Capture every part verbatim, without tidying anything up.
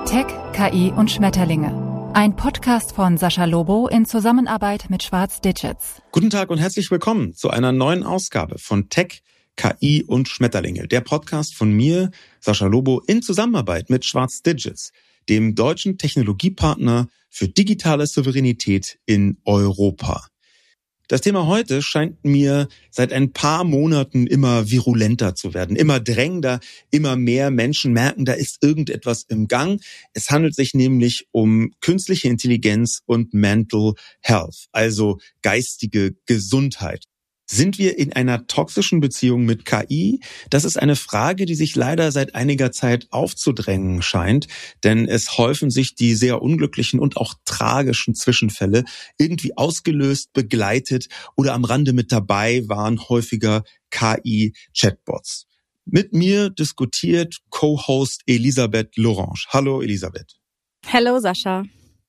Tech, K I und Schmetterlinge. Ein Podcast von Sascha Lobo in Zusammenarbeit mit Schwarz Digits. Guten Tag und herzlich willkommen zu einer neuen Ausgabe von Tech, K I und Schmetterlinge. Der Podcast von mir, Sascha Lobo, in Zusammenarbeit mit Schwarz Digits, dem deutschen Technologiepartner für digitale Souveränität in Europa. Das Thema heute scheint mir seit ein paar Monaten immer virulenter zu werden, immer drängender, immer mehr Menschen merken, da ist irgendetwas im Gang. Es handelt sich nämlich um künstliche Intelligenz und Mental Health, also geistige Gesundheit. Sind wir in einer toxischen Beziehung mit K I? Das ist eine Frage, die sich leider seit einiger Zeit aufzudrängen scheint, denn es häufen sich die sehr unglücklichen und auch tragischen Zwischenfälle, irgendwie ausgelöst, begleitet oder am Rande mit dabei waren häufiger K I-Chatbots. Mit mir diskutiert Co-Host Elisabeth Lorange. Hallo Elisabeth. Hallo Sascha.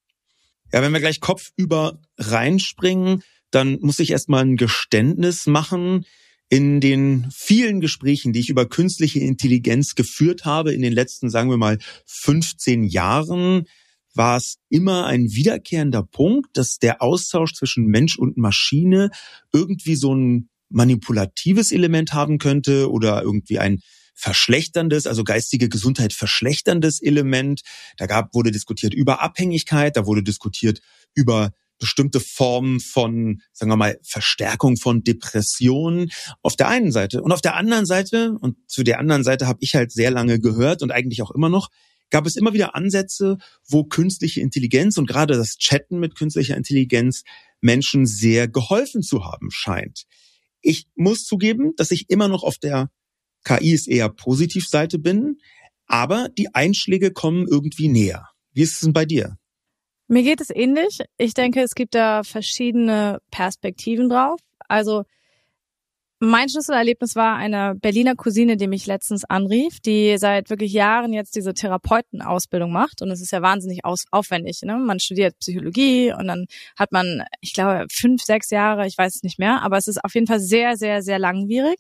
Ja, wenn wir gleich kopfüber reinspringen, dann muss ich erstmal ein Geständnis machen. In den vielen Gesprächen, die ich über künstliche Intelligenz geführt habe, in den letzten, sagen wir mal, fünfzehn Jahren, war es immer ein wiederkehrender Punkt, dass der Austausch zwischen Mensch und Maschine irgendwie so ein manipulatives Element haben könnte oder irgendwie ein verschlechterndes, also geistige Gesundheit verschlechterndes Element. Da gab, wurde diskutiert über Abhängigkeit, da wurde diskutiert über bestimmte Formen von, sagen wir mal, Verstärkung von Depressionen auf der einen Seite. Und auf der anderen Seite, und zu der anderen Seite habe ich halt sehr lange gehört und eigentlich auch immer noch, gab es immer wieder Ansätze, wo künstliche Intelligenz und gerade das Chatten mit künstlicher Intelligenz Menschen sehr geholfen zu haben scheint. Ich muss zugeben, dass ich immer noch auf der K I ist eher Positivseite bin, aber die Einschläge kommen irgendwie näher. Wie ist es denn bei dir? Mir geht es ähnlich. Ich denke, es gibt da verschiedene Perspektiven drauf. Also mein Schlüsselerlebnis war eine Berliner Cousine, die mich letztens anrief, die seit wirklich Jahren jetzt diese Therapeutenausbildung macht. Und es ist ja wahnsinnig aus- aufwendig. Ne? Man studiert Psychologie und dann hat man, ich glaube, fünf, sechs Jahre, ich weiß es nicht mehr. Aber es ist auf jeden Fall sehr, sehr, sehr langwierig.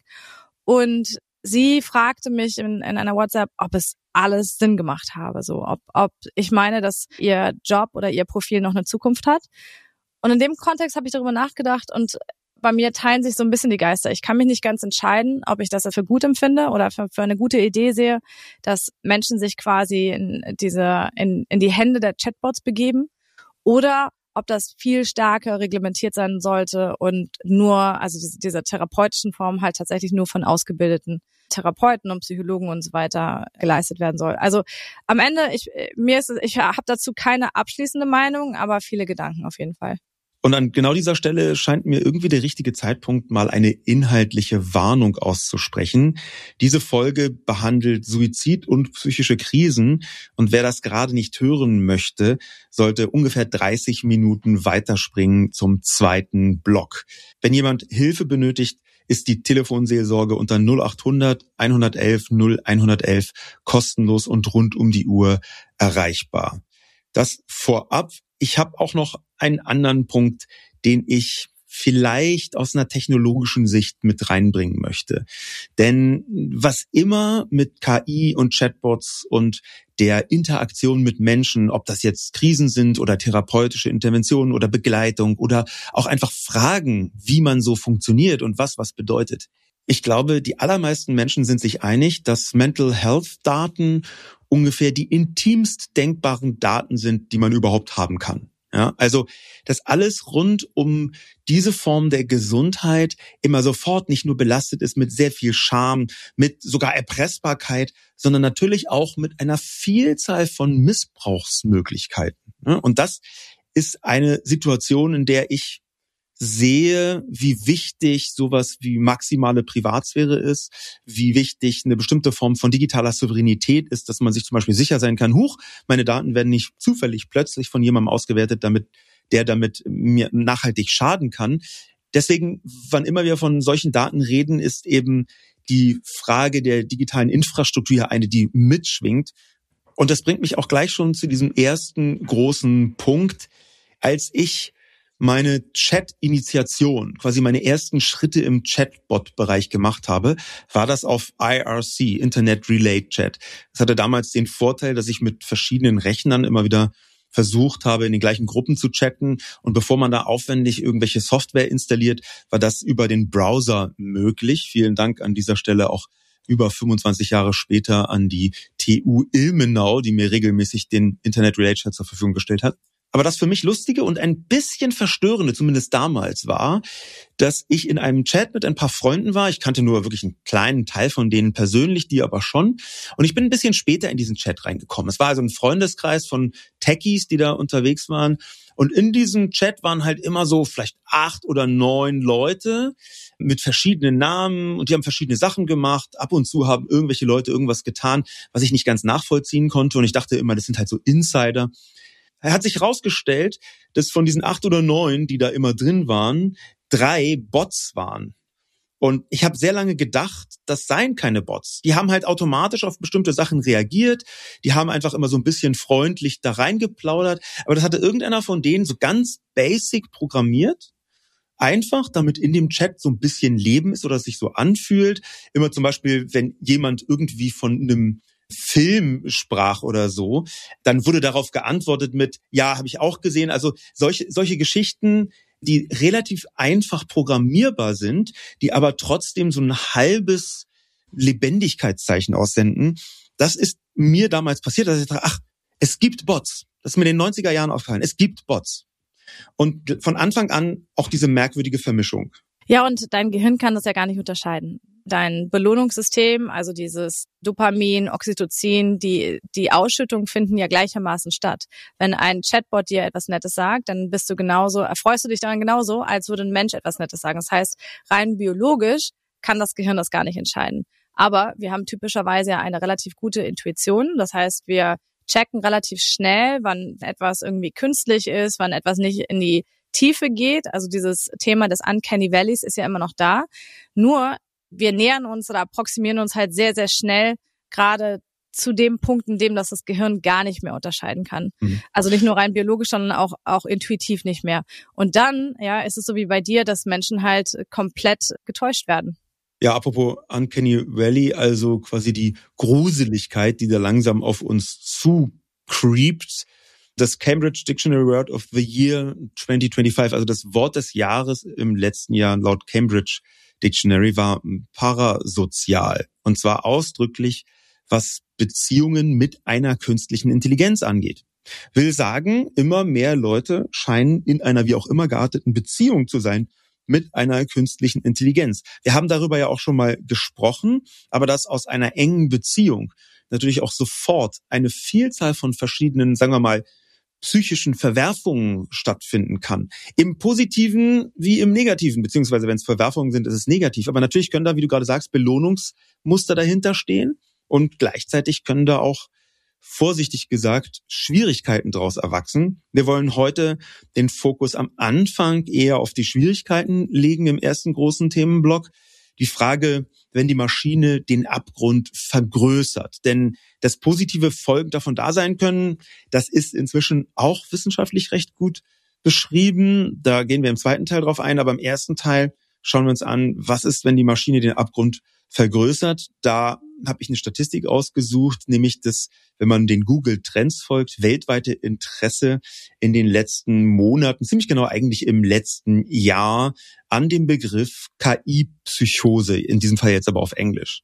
Und sie fragte mich in, in einer WhatsApp, ob es alles Sinn gemacht habe, so ob ob ich meine, dass ihr Job oder ihr Profil noch eine Zukunft hat. Und in dem Kontext habe ich darüber nachgedacht und bei mir teilen sich so ein bisschen die Geister. Ich kann mich nicht ganz entscheiden, ob ich das für gut empfinde oder für, für eine gute Idee sehe, dass Menschen sich quasi in diese in in die Hände der Chatbots begeben oder ob das viel stärker reglementiert sein sollte und nur, also diese, diese therapeutischen Form halt tatsächlich nur von ausgebildeten Therapeuten und Psychologen und so weiter geleistet werden soll. Also am Ende, ich mir ist es, ich habe dazu keine abschließende Meinung, aber viele Gedanken auf jeden Fall. Und an genau dieser Stelle scheint mir irgendwie der richtige Zeitpunkt, mal eine inhaltliche Warnung auszusprechen. Diese Folge behandelt Suizid und psychische Krisen. Und wer das gerade nicht hören möchte, sollte ungefähr dreißig Minuten weiterspringen zum zweiten Block. Wenn jemand Hilfe benötigt, ist die Telefonseelsorge unter null acht hundert, hundertelf, null hundertelf kostenlos und rund um die Uhr erreichbar. Das vorab. Ich habe auch noch einen anderen Punkt, den ich vielleicht aus einer technologischen Sicht mit reinbringen möchte. Denn was immer mit K I und Chatbots und der Interaktion mit Menschen, ob das jetzt Krisen sind oder therapeutische Interventionen oder Begleitung oder auch einfach Fragen, wie man so funktioniert und was was bedeutet. Ich glaube, die allermeisten Menschen sind sich einig, dass Mental Health Daten ungefähr die intimst denkbaren Daten sind, die man überhaupt haben kann. Ja, also, dass alles rund um diese Form der Gesundheit immer sofort nicht nur belastet ist mit sehr viel Scham, mit sogar Erpressbarkeit, sondern natürlich auch mit einer Vielzahl von Missbrauchsmöglichkeiten. Und das ist eine Situation, in der ich sehe, wie wichtig sowas wie maximale Privatsphäre ist, wie wichtig eine bestimmte Form von digitaler Souveränität ist, dass man sich zum Beispiel sicher sein kann, huch, meine Daten werden nicht zufällig plötzlich von jemandem ausgewertet, damit der damit mir nachhaltig schaden kann. Deswegen, wann immer wir von solchen Daten reden, ist eben die Frage der digitalen Infrastruktur eine, die mitschwingt. Und das bringt mich auch gleich schon zu diesem ersten großen Punkt. Als ich meine Chat-Initiation, quasi meine ersten Schritte im Chatbot-Bereich gemacht habe, war das auf I R C, Internet Relay Chat. Das hatte damals den Vorteil, dass ich mit verschiedenen Rechnern immer wieder versucht habe, in den gleichen Gruppen zu chatten. Und bevor man da aufwendig irgendwelche Software installiert, war das über den Browser möglich. Vielen Dank an dieser Stelle auch über fünfundzwanzig Jahre später an die T U Ilmenau, die mir regelmäßig den Internet Relay Chat zur Verfügung gestellt hat. Aber das für mich Lustige und ein bisschen Verstörende, zumindest damals, war, dass ich in einem Chat mit ein paar Freunden war. Ich kannte nur wirklich einen kleinen Teil von denen persönlich, die aber schon. Und ich bin ein bisschen später in diesen Chat reingekommen. Es war also ein Freundeskreis von Techies, die da unterwegs waren. Und in diesem Chat waren halt immer so vielleicht acht oder neun Leute mit verschiedenen Namen und die haben verschiedene Sachen gemacht. Ab und zu haben irgendwelche Leute irgendwas getan, was ich nicht ganz nachvollziehen konnte. Und ich dachte immer, das sind halt so Insider. Er hat sich herausgestellt, dass von diesen acht oder neun, die da immer drin waren, drei Bots waren. Und ich habe sehr lange gedacht, das seien keine Bots. Die haben halt automatisch auf bestimmte Sachen reagiert. Die haben einfach immer so ein bisschen freundlich da reingeplaudert. Aber das hatte irgendeiner von denen so ganz basic programmiert. Einfach, damit in dem Chat so ein bisschen Leben ist oder es sich so anfühlt. Immer zum Beispiel, wenn jemand irgendwie von einem Film sprach oder so, dann wurde darauf geantwortet mit, ja, habe ich auch gesehen. Also solche, solche Geschichten, die relativ einfach programmierbar sind, die aber trotzdem so ein halbes Lebendigkeitszeichen aussenden. Das ist mir damals passiert, dass ich dachte, ach, es gibt Bots. Das ist mir in den neunziger Jahren aufgefallen. Es gibt Bots. Und von Anfang an auch diese merkwürdige Vermischung. Ja, und dein Gehirn kann das ja gar nicht unterscheiden. Dein Belohnungssystem, also dieses Dopamin, Oxytocin, die die Ausschüttung finden ja gleichermaßen statt. Wenn ein Chatbot dir etwas Nettes sagt, dann bist du genauso, erfreust du dich daran genauso, als würde ein Mensch etwas Nettes sagen. Das heißt, rein biologisch kann das Gehirn das gar nicht entscheiden. Aber wir haben typischerweise ja eine relativ gute Intuition. Das heißt, wir checken relativ schnell, wann etwas irgendwie künstlich ist, wann etwas nicht in die Tiefe geht. Also dieses Thema des Uncanny Valleys ist ja immer noch da. Nur wir nähern uns oder approximieren uns halt sehr, sehr schnell gerade zu dem Punkt, in dem das das Gehirn gar nicht mehr unterscheiden kann. Mhm. Also nicht nur rein biologisch, sondern auch auch intuitiv nicht mehr. Und dann, ja, ist es so wie bei dir, dass Menschen halt komplett getäuscht werden. Ja, apropos Uncanny Valley, also quasi die Gruseligkeit, die da langsam auf uns zukreept. Das Cambridge Dictionary Word of the Year zwanzig fünfundzwanzig, also das Wort des Jahres im letzten Jahr laut Cambridge Dictionary, war parasozial. Und zwar ausdrücklich, was Beziehungen mit einer künstlichen Intelligenz angeht. Will sagen, immer mehr Leute scheinen in einer wie auch immer gearteten Beziehung zu sein mit einer künstlichen Intelligenz. Wir haben darüber ja auch schon mal gesprochen, aber dass aus einer engen Beziehung natürlich auch sofort eine Vielzahl von verschiedenen, sagen wir mal, psychischen Verwerfungen stattfinden kann. Im Positiven wie im Negativen, beziehungsweise wenn es Verwerfungen sind, ist es negativ. Aber natürlich können da, wie du gerade sagst, Belohnungsmuster dahinter stehen und gleichzeitig können da auch, vorsichtig gesagt, Schwierigkeiten daraus erwachsen. Wir wollen heute den Fokus am Anfang eher auf die Schwierigkeiten legen im ersten großen Themenblock. Die Frage, wenn die Maschine den Abgrund vergrößert. Denn dass positive Folgen davon da sein können, das ist inzwischen auch wissenschaftlich recht gut beschrieben. Da gehen wir im zweiten Teil drauf ein, aber im ersten Teil schauen wir uns an, was ist, wenn die Maschine den Abgrund vergrößert. Da habe ich eine Statistik ausgesucht, nämlich dass, wenn man den Google Trends folgt, weltweite Interesse in den letzten Monaten, ziemlich genau eigentlich im letzten Jahr, an dem Begriff K I-Psychose, in diesem Fall jetzt aber auf Englisch.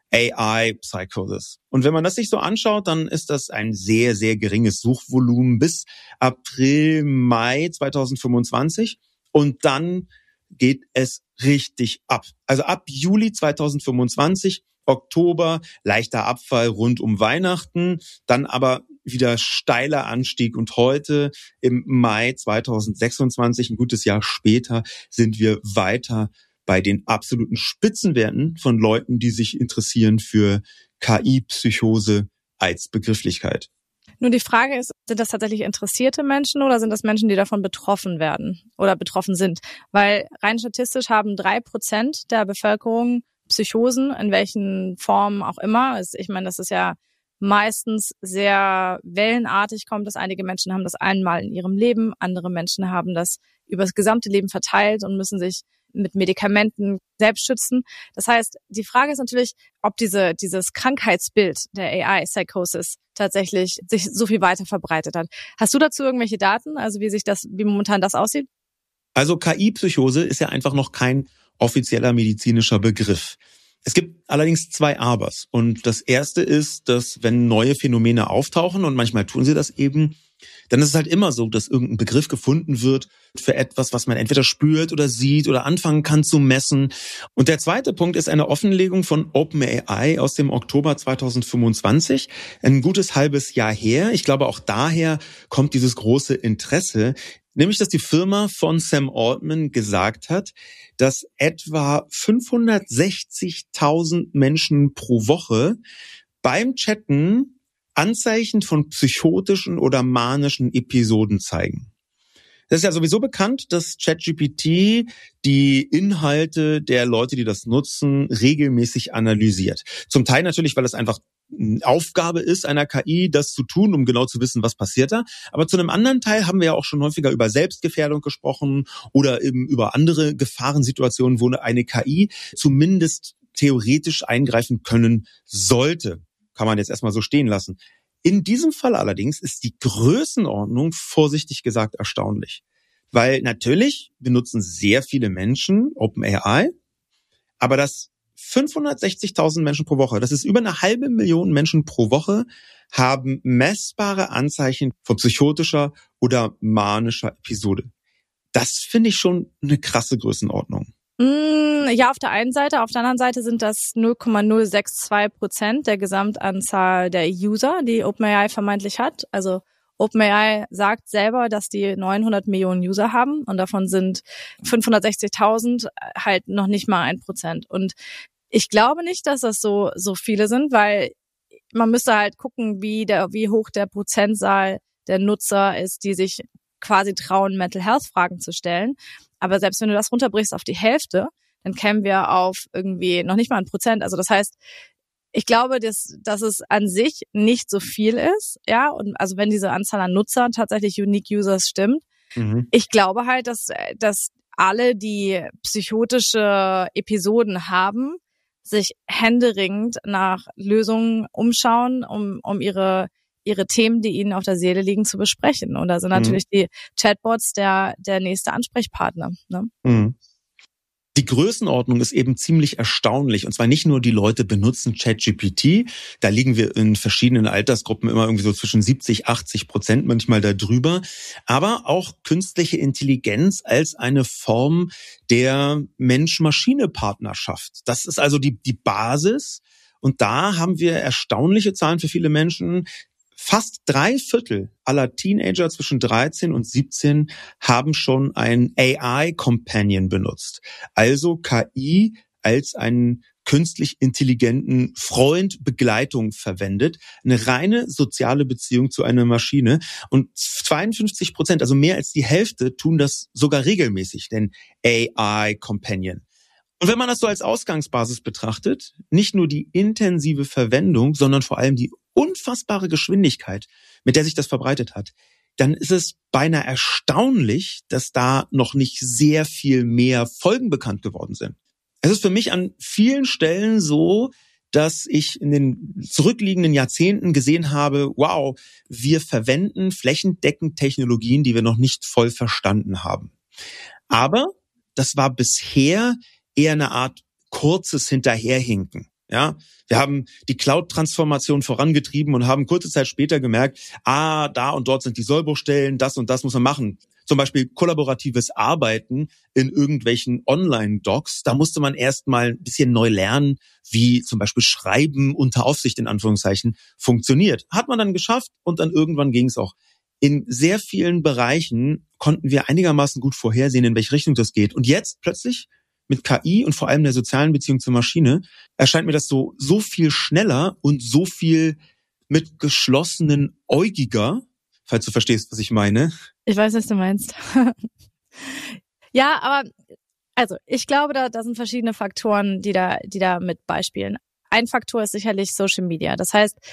A I-Psychosis. Und wenn man das sich so anschaut, dann ist das ein sehr, sehr geringes Suchvolumen bis April, Mai zwanzig fünfundzwanzig. Und dann geht es richtig ab. Also ab Juli zwanzig fünfundzwanzig, Oktober, leichter Abfall rund um Weihnachten, dann aber wieder steiler Anstieg. Und heute im Mai zwanzig sechsundzwanzig, ein gutes Jahr später, sind wir weiter bei den absoluten Spitzenwerten von Leuten, die sich interessieren für K I-Psychose als Begrifflichkeit. Nur die Frage ist, sind das tatsächlich interessierte Menschen oder sind das Menschen, die davon betroffen werden oder betroffen sind? Weil rein statistisch haben drei Prozent der Bevölkerung Psychosen, in welchen Formen auch immer. Ich meine, das ist ja meistens sehr wellenartig kommt, dass einige Menschen haben das einmal in ihrem Leben, andere Menschen haben das über das gesamte Leben verteilt und müssen sich mit Medikamenten selbst schützen. Das heißt, die Frage ist natürlich, ob diese dieses Krankheitsbild der A I-Psychosis tatsächlich sich so viel weiter verbreitet hat. Hast du dazu irgendwelche Daten, also wie sich das, wie momentan das aussieht? Also K I-Psychose ist ja einfach noch kein offizieller medizinischer Begriff. Es gibt allerdings zwei Abers. Und das erste ist, dass wenn neue Phänomene auftauchen, und manchmal tun sie das eben, dann ist es halt immer so, dass irgendein Begriff gefunden wird für etwas, was man entweder spürt oder sieht oder anfangen kann zu messen. Und der zweite Punkt ist eine Offenlegung von OpenAI aus dem Oktober zweitausendfünfundzwanzig, ein gutes halbes Jahr her. Ich glaube, auch daher kommt dieses große Interesse, nämlich dass die Firma von Sam Altman gesagt hat, dass etwa fünfhundertsechzigtausend Menschen pro Woche beim Chatten Anzeichen von psychotischen oder manischen Episoden zeigen. Das ist ja sowieso bekannt, dass ChatGPT die Inhalte der Leute, die das nutzen, regelmäßig analysiert. Zum Teil natürlich, weil es einfach Aufgabe ist einer K I, das zu tun, um genau zu wissen, was passiert da. Aber zu einem anderen Teil haben wir ja auch schon häufiger über Selbstgefährdung gesprochen oder eben über andere Gefahrensituationen, wo eine K I zumindest theoretisch eingreifen können sollte. Kann man jetzt erstmal so stehen lassen. In diesem Fall allerdings ist die Größenordnung vorsichtig gesagt erstaunlich. Weil natürlich benutzen sehr viele Menschen OpenAI, aber das fünfhundertsechzigtausend Menschen pro Woche, das ist über eine halbe Million Menschen pro Woche, haben messbare Anzeichen von psychotischer oder manischer Episode. Das finde ich schon eine krasse Größenordnung. Ja, auf der einen Seite. Auf der anderen Seite sind das null Komma null sechs zwei Prozent der Gesamtanzahl der User, die OpenAI vermeintlich hat. Also OpenAI sagt selber, dass die neunhundert Millionen User haben und davon sind fünfhundertsechzigtausend halt noch nicht mal ein Prozent. Und ich glaube nicht, dass das so so viele sind, weil man müsste halt gucken, wie der wie hoch der Prozentzahl der Nutzer ist, die sich quasi trauen, Mental Health Fragen zu stellen. Aber selbst wenn du das runterbrichst auf die Hälfte, dann kämen wir auf irgendwie noch nicht mal ein Prozent. Also das heißt, ich glaube, dass, dass es an sich nicht so viel ist, ja. Und also wenn diese Anzahl an Nutzern tatsächlich Unique Users stimmt, mhm. ich glaube halt, dass, dass alle, die psychotische Episoden haben, sich händeringend nach Lösungen umschauen, um, um ihre ihre Themen, die ihnen auf der Seele liegen, zu besprechen. Und da sind natürlich mhm. die Chatbots der der nächste Ansprechpartner. Ne? Mhm. Die Größenordnung ist eben ziemlich erstaunlich. Und zwar nicht nur die Leute benutzen ChatGPT. Da liegen wir in verschiedenen Altersgruppen immer irgendwie so zwischen siebzig, achtzig Prozent, manchmal da drüber. Aber auch künstliche Intelligenz als eine Form der Mensch-Maschine-Partnerschaft. Das ist also die die Basis. Und da haben wir erstaunliche Zahlen für viele Menschen. Fast drei Viertel aller Teenager zwischen dreizehn und siebzehn haben schon einen A I-Companion benutzt. Also K I als einen künstlich intelligenten Freund, Begleitung verwendet. Eine reine soziale Beziehung zu einer Maschine. Und zweiundfünfzig Prozent, also mehr als die Hälfte, tun das sogar regelmäßig, den A I-Companion. Und wenn man das so als Ausgangsbasis betrachtet, nicht nur die intensive Verwendung, sondern vor allem die unfassbare Geschwindigkeit, mit der sich das verbreitet hat, dann ist es beinahe erstaunlich, dass da noch nicht sehr viel mehr Folgen bekannt geworden sind. Es ist für mich an vielen Stellen so, dass ich in den zurückliegenden Jahrzehnten gesehen habe, wow, wir verwenden flächendeckend Technologien, die wir noch nicht voll verstanden haben. Aber das war bisher eher eine Art kurzes Hinterherhinken. Ja, wir haben die Cloud-Transformation vorangetrieben und haben kurze Zeit später gemerkt, ah, da und dort sind die Sollbruchstellen, das und das muss man machen. Zum Beispiel kollaboratives Arbeiten in irgendwelchen Online-Docs. Da musste man erst mal ein bisschen neu lernen, wie zum Beispiel Schreiben unter Aufsicht in Anführungszeichen funktioniert. Hat man dann geschafft und dann irgendwann ging es auch. In sehr vielen Bereichen konnten wir einigermaßen gut vorhersehen, in welche Richtung das geht. Und jetzt plötzlich mit K I und vor allem der sozialen Beziehung zur Maschine erscheint mir das so so viel schneller und so viel mit geschlossenen Äugiger, falls du verstehst, was ich meine. Ich weiß, was du meinst. Ja, aber also ich glaube, da, da sind verschiedene Faktoren, die da, die da mit beispielen. Ein Faktor ist sicherlich Social Media. Das heißt,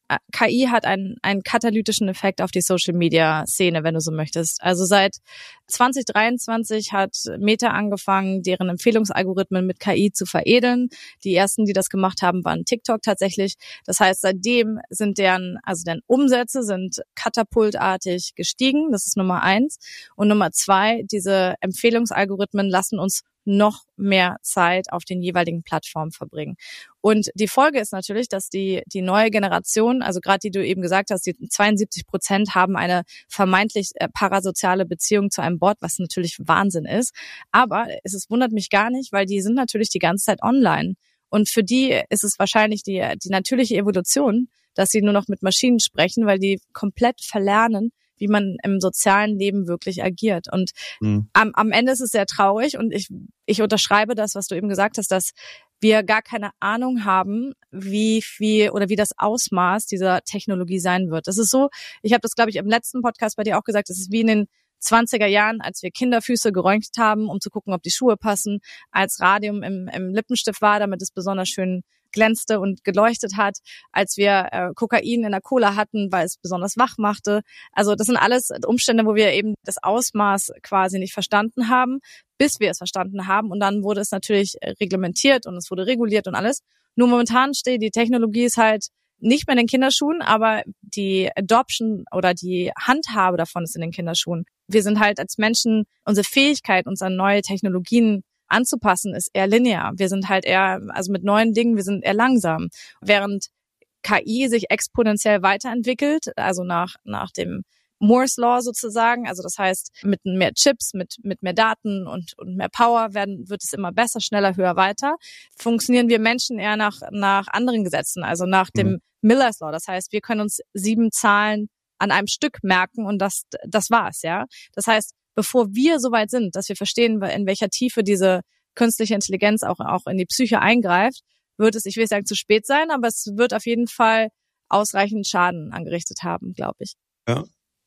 K I hat einen, einen katalytischen Effekt auf die Social-Media-Szene, wenn du so möchtest. Also seit zwanzig dreiundzwanzig hat Meta angefangen, deren Empfehlungsalgorithmen mit K I zu veredeln. Die ersten, die das gemacht haben, waren TikTok tatsächlich. Das heißt, seitdem sind deren, also deren Umsätze sind katapultartig gestiegen. Das ist Nummer eins. Und Nummer zwei, diese Empfehlungsalgorithmen lassen uns noch mehr Zeit auf den jeweiligen Plattformen verbringen. Und die Folge ist natürlich, dass die die neue Generation, also gerade die du eben gesagt hast, die zweiundsiebzig Prozent haben eine vermeintlich parasoziale Beziehung zu einem Bot, was natürlich Wahnsinn ist. Aber es ist, wundert mich gar nicht, weil die sind natürlich die ganze Zeit online. Und für die ist es wahrscheinlich die die natürliche Evolution, dass sie nur noch mit Maschinen sprechen, weil die komplett verlernen, wie man im sozialen Leben wirklich agiert. Und mhm. am, am Ende ist es sehr traurig und ich, ich unterschreibe das, was du eben gesagt hast, dass wir gar keine Ahnung haben, wie viel oder wie das Ausmaß dieser Technologie sein wird. Das ist so, ich habe das, glaube ich, im letzten Podcast bei dir auch gesagt, das ist wie in den zwanziger Jahren, als wir Kinderfüße geröntgt haben, um zu gucken, ob die Schuhe passen, als Radium im, im Lippenstift war, damit es besonders schön glänzte und geleuchtet hat, als wir äh, Kokain in der Cola hatten, weil es besonders wach machte. Also das sind alles Umstände, wo wir eben das Ausmaß quasi nicht verstanden haben, bis wir es verstanden haben. Und dann wurde es natürlich reglementiert und es wurde reguliert und alles. Nur momentan steht die Technologie ist halt nicht mehr in den Kinderschuhen, aber die Adoption oder die Handhabe davon ist in den Kinderschuhen. Wir sind halt als Menschen, unsere Fähigkeit, uns an neue Technologien anzupassen, ist eher linear. Wir sind halt eher, also mit neuen Dingen, wir sind eher langsam. Während K I sich exponentiell weiterentwickelt, also nach nach dem Moore's Law sozusagen, also das heißt, mit mehr Chips, mit mit mehr Daten und und mehr Power werden wird es immer besser, schneller, höher, weiter. Funktionieren wir Menschen eher nach nach anderen Gesetzen, also nach dem mhm. Miller's Law. Das heißt, wir können uns sieben Zahlen an einem Stück merken und das das war's, ja. Das heißt, bevor wir so weit sind, dass wir verstehen, in welcher Tiefe diese künstliche Intelligenz auch auch in die Psyche eingreift, wird es, ich will sagen, zu spät sein, aber es wird auf jeden Fall ausreichend Schaden angerichtet haben, glaube ich. Ja.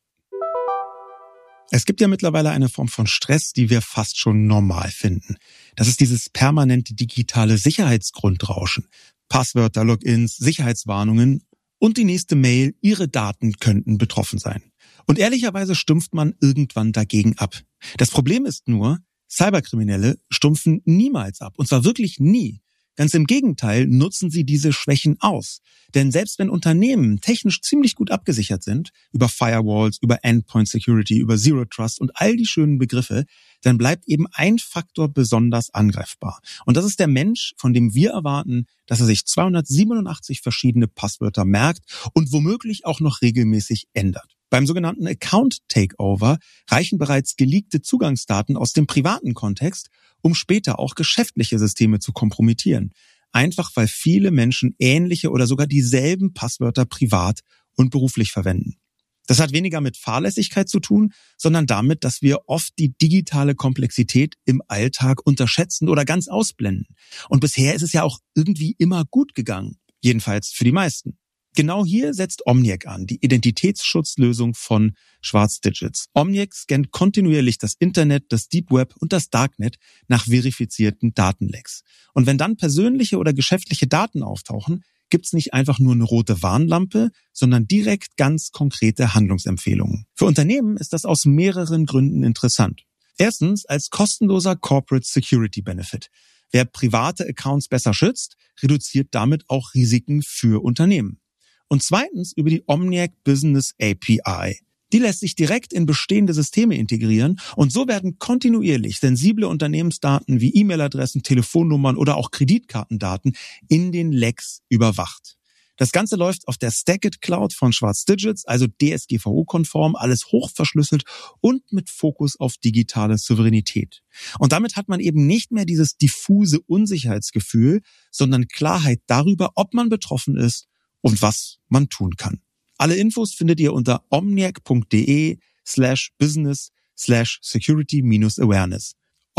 Es gibt ja mittlerweile eine Form von Stress, die wir fast schon normal finden. Das ist dieses permanente digitale Sicherheitsgrundrauschen. Passwörter, Logins, Sicherheitswarnungen und die nächste Mail, Ihre Daten könnten betroffen sein. Und ehrlicherweise stumpft man irgendwann dagegen ab. Das Problem ist nur, Cyberkriminelle stumpfen niemals ab. Und zwar wirklich nie. Ganz im Gegenteil nutzen sie diese Schwächen aus. Denn selbst wenn Unternehmen technisch ziemlich gut abgesichert sind, über Firewalls, über Endpoint Security, über Zero Trust und all die schönen Begriffe, dann bleibt eben ein Faktor besonders angreifbar. Und das ist der Mensch, von dem wir erwarten, dass er sich zweihundertsiebenundachtzig verschiedene Passwörter merkt und womöglich auch noch regelmäßig ändert. Beim sogenannten Account Takeover reichen bereits geleakte Zugangsdaten aus dem privaten Kontext, um später auch geschäftliche Systeme zu kompromittieren. Einfach weil viele Menschen ähnliche oder sogar dieselben Passwörter privat und beruflich verwenden. Das hat weniger mit Fahrlässigkeit zu tun, sondern damit, dass wir oft die digitale Komplexität im Alltag unterschätzen oder ganz ausblenden. Und bisher ist es ja auch irgendwie immer gut gegangen, jedenfalls für die meisten. Genau hier setzt Omniac an, die Identitätsschutzlösung von Schwarz Digits. Omniac scannt kontinuierlich das Internet, das Deep Web und das Darknet nach verifizierten Datenlecks. Und wenn dann persönliche oder geschäftliche Daten auftauchen, gibt's nicht einfach nur eine rote Warnlampe, sondern direkt ganz konkrete Handlungsempfehlungen. Für Unternehmen ist das aus mehreren Gründen interessant. Erstens als kostenloser Corporate Security Benefit. Wer private Accounts besser schützt, reduziert damit auch Risiken für Unternehmen. Und zweitens über die Omniac Business A P I. Die lässt sich direkt in bestehende Systeme integrieren und so werden kontinuierlich sensible Unternehmensdaten wie E-Mail-Adressen, Telefonnummern oder auch Kreditkartendaten in den Lecks überwacht. Das Ganze läuft auf der Stackit Cloud von Schwarz Digits, also D S G V O-konform, alles hochverschlüsselt und mit Fokus auf digitale Souveränität. Und damit hat man eben nicht mehr dieses diffuse Unsicherheitsgefühl, sondern Klarheit darüber, ob man betroffen ist und was man tun kann. Alle Infos findet ihr unter omniac.de slash business slash security minus awareness.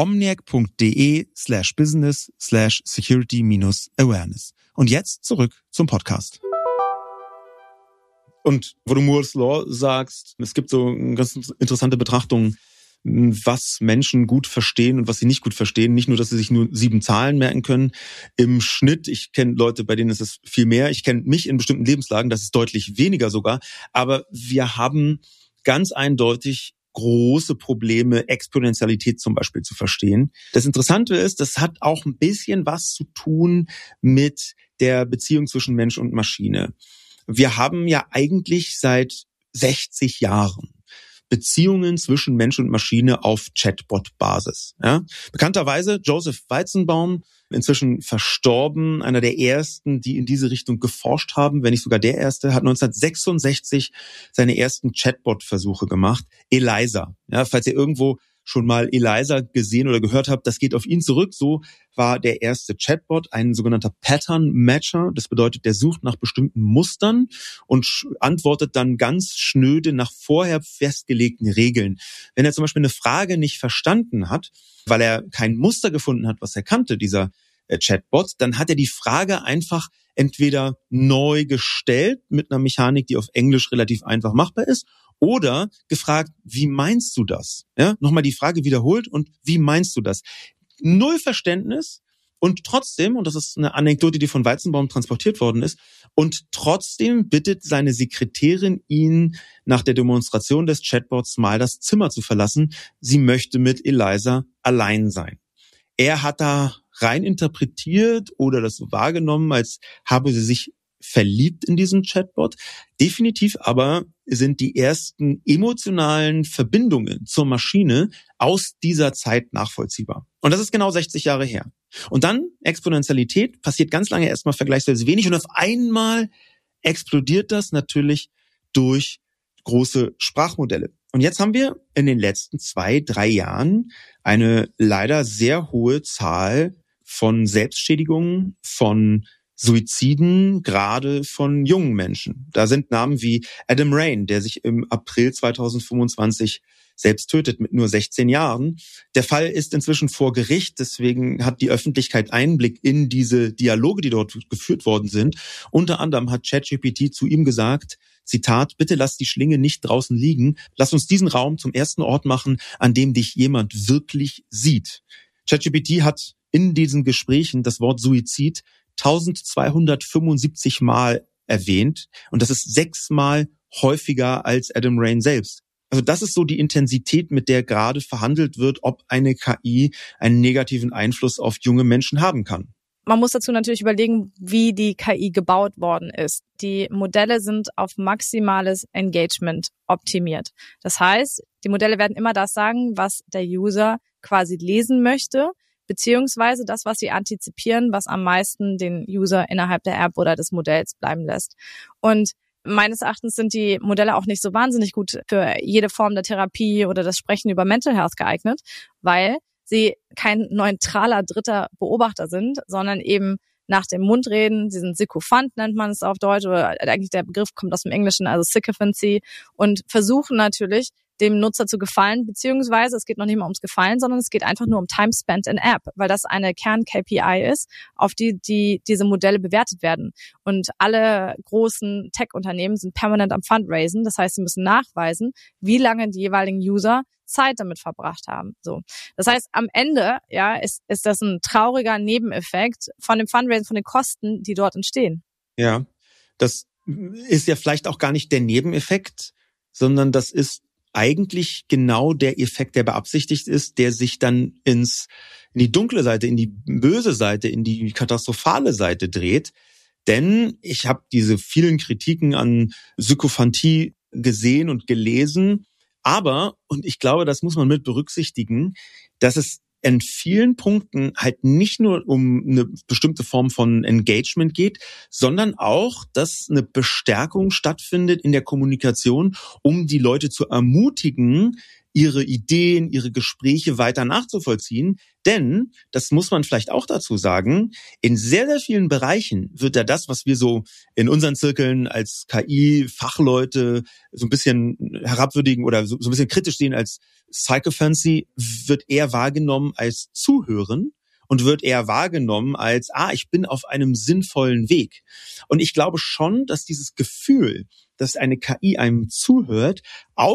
omniac.de slash business slash security minus awareness. Und jetzt zurück zum Podcast. Und wo du Moore's Law sagst, es gibt so eine ganz interessante Betrachtung, was Menschen gut verstehen und was sie nicht gut verstehen. Nicht nur, dass sie sich nur sieben Zahlen merken können. Im Schnitt, ich kenne Leute, bei denen ist es viel mehr. Ich kenne mich in bestimmten Lebenslagen, das ist deutlich weniger sogar. Aber wir haben ganz eindeutig große Probleme, Exponentialität zum Beispiel zu verstehen. Das Interessante ist, das hat auch ein bisschen was zu tun mit der Beziehung zwischen Mensch und Maschine. Wir haben ja eigentlich seit sechzig Jahren Beziehungen zwischen Mensch und Maschine auf Chatbot-Basis. Ja? Bekannterweise Joseph Weizenbaum, inzwischen verstorben, einer der ersten, die in diese Richtung geforscht haben, wenn nicht sogar der erste, hat neunzehnhundertsechsundsechzig seine ersten Chatbot-Versuche gemacht. Eliza, ja, falls ihr irgendwo schon mal Eliza gesehen oder gehört habt, das geht auf ihn zurück. So war der erste Chatbot ein sogenannter Pattern Matcher. Das bedeutet, der sucht nach bestimmten Mustern und antwortet dann ganz schnöde nach vorher festgelegten Regeln. Wenn er zum Beispiel eine Frage nicht verstanden hat, weil er kein Muster gefunden hat, was er kannte, dieser Chatbot, dann hat er die Frage einfach entweder neu gestellt mit einer Mechanik, die auf Englisch relativ einfach machbar ist, oder gefragt, wie meinst du das? Ja, nochmal die Frage wiederholt und wie meinst du das? Null Verständnis und trotzdem, und das ist eine Anekdote, die von Weizenbaum transportiert worden ist, und trotzdem bittet seine Sekretärin ihn nach der Demonstration des Chatbots mal das Zimmer zu verlassen. Sie möchte mit Eliza allein sein. Er hat da rein interpretiert oder das so wahrgenommen, als habe sie sich verliebt in diesen Chatbot. Definitiv aber sind die ersten emotionalen Verbindungen zur Maschine aus dieser Zeit nachvollziehbar. Und das ist genau sechzig Jahre her. Und dann Exponentialität, passiert ganz lange erstmal vergleichsweise wenig und auf einmal explodiert das natürlich durch große Sprachmodelle. Und jetzt haben wir in den letzten zwei, drei Jahren eine leider sehr hohe Zahl von Selbstschädigungen, von Suiziden, gerade von jungen Menschen. Da sind Namen wie Adam Rain, der sich im April zweitausendfünfundzwanzig selbst tötet mit nur sechzehn Jahren. Der Fall ist inzwischen vor Gericht, deswegen hat die Öffentlichkeit Einblick in diese Dialoge, die dort geführt worden sind. Unter anderem hat ChatGPT zu ihm gesagt, Zitat, bitte lass die Schlinge nicht draußen liegen, lass uns diesen Raum zum ersten Ort machen, an dem dich jemand wirklich sieht. ChatGPT hat in diesen Gesprächen das Wort Suizid eintausendzweihundertfünfundsiebzig Mal erwähnt und das ist sechsmal häufiger als Adam Rain selbst. Also das ist so die Intensität, mit der gerade verhandelt wird, ob eine K I einen negativen Einfluss auf junge Menschen haben kann. Man muss dazu natürlich überlegen, wie die K I gebaut worden ist. Die Modelle sind auf maximales Engagement optimiert. Das heißt, die Modelle werden immer das sagen, was der User quasi lesen möchte, beziehungsweise das, was sie antizipieren, was am meisten den User innerhalb der App oder des Modells bleiben lässt. Und meines Erachtens sind die Modelle auch nicht so wahnsinnig gut für jede Form der Therapie oder das Sprechen über Mental Health geeignet, weil sie kein neutraler dritter Beobachter sind, sondern eben nach dem Mund reden. Sie sind sykophant, nennt man es auf Deutsch, oder eigentlich der Begriff kommt aus dem Englischen, also Sycophancy, und versuchen natürlich, dem Nutzer zu gefallen, beziehungsweise es geht noch nicht mal ums Gefallen, sondern es geht einfach nur um Time Spent in App, weil das eine Kern-K P I ist, auf die, die diese Modelle bewertet werden. Und alle großen Tech-Unternehmen sind permanent am Fundraisen, das heißt, sie müssen nachweisen, wie lange die jeweiligen User Zeit damit verbracht haben. So, das heißt, am Ende, ja, ist ist das ein trauriger Nebeneffekt von dem Fundraising, von den Kosten, die dort entstehen. Ja, das ist ja vielleicht auch gar nicht der Nebeneffekt, sondern das ist eigentlich genau der Effekt, der beabsichtigt ist, der sich dann ins in die dunkle Seite, in die böse Seite, in die katastrophale Seite dreht. Denn ich habe diese vielen Kritiken an Sykophantie gesehen und gelesen. Aber, und ich glaube, das muss man mit berücksichtigen, dass es in vielen Punkten halt nicht nur um eine bestimmte Form von Engagement geht, sondern auch, dass eine Bestärkung stattfindet in der Kommunikation, um die Leute zu ermutigen, ihre Ideen, ihre Gespräche weiter nachzuvollziehen. Denn, das muss man vielleicht auch dazu sagen, in sehr, sehr vielen Bereichen wird ja das, was wir so in unseren Zirkeln als K I-Fachleute so ein bisschen herabwürdigen oder so, so ein bisschen kritisch sehen als Sycophancy, wird eher wahrgenommen als Zuhören und wird eher wahrgenommen als, ah, ich bin auf einem sinnvollen Weg. Und ich glaube schon, dass dieses Gefühl, dass eine K I einem zuhört, auch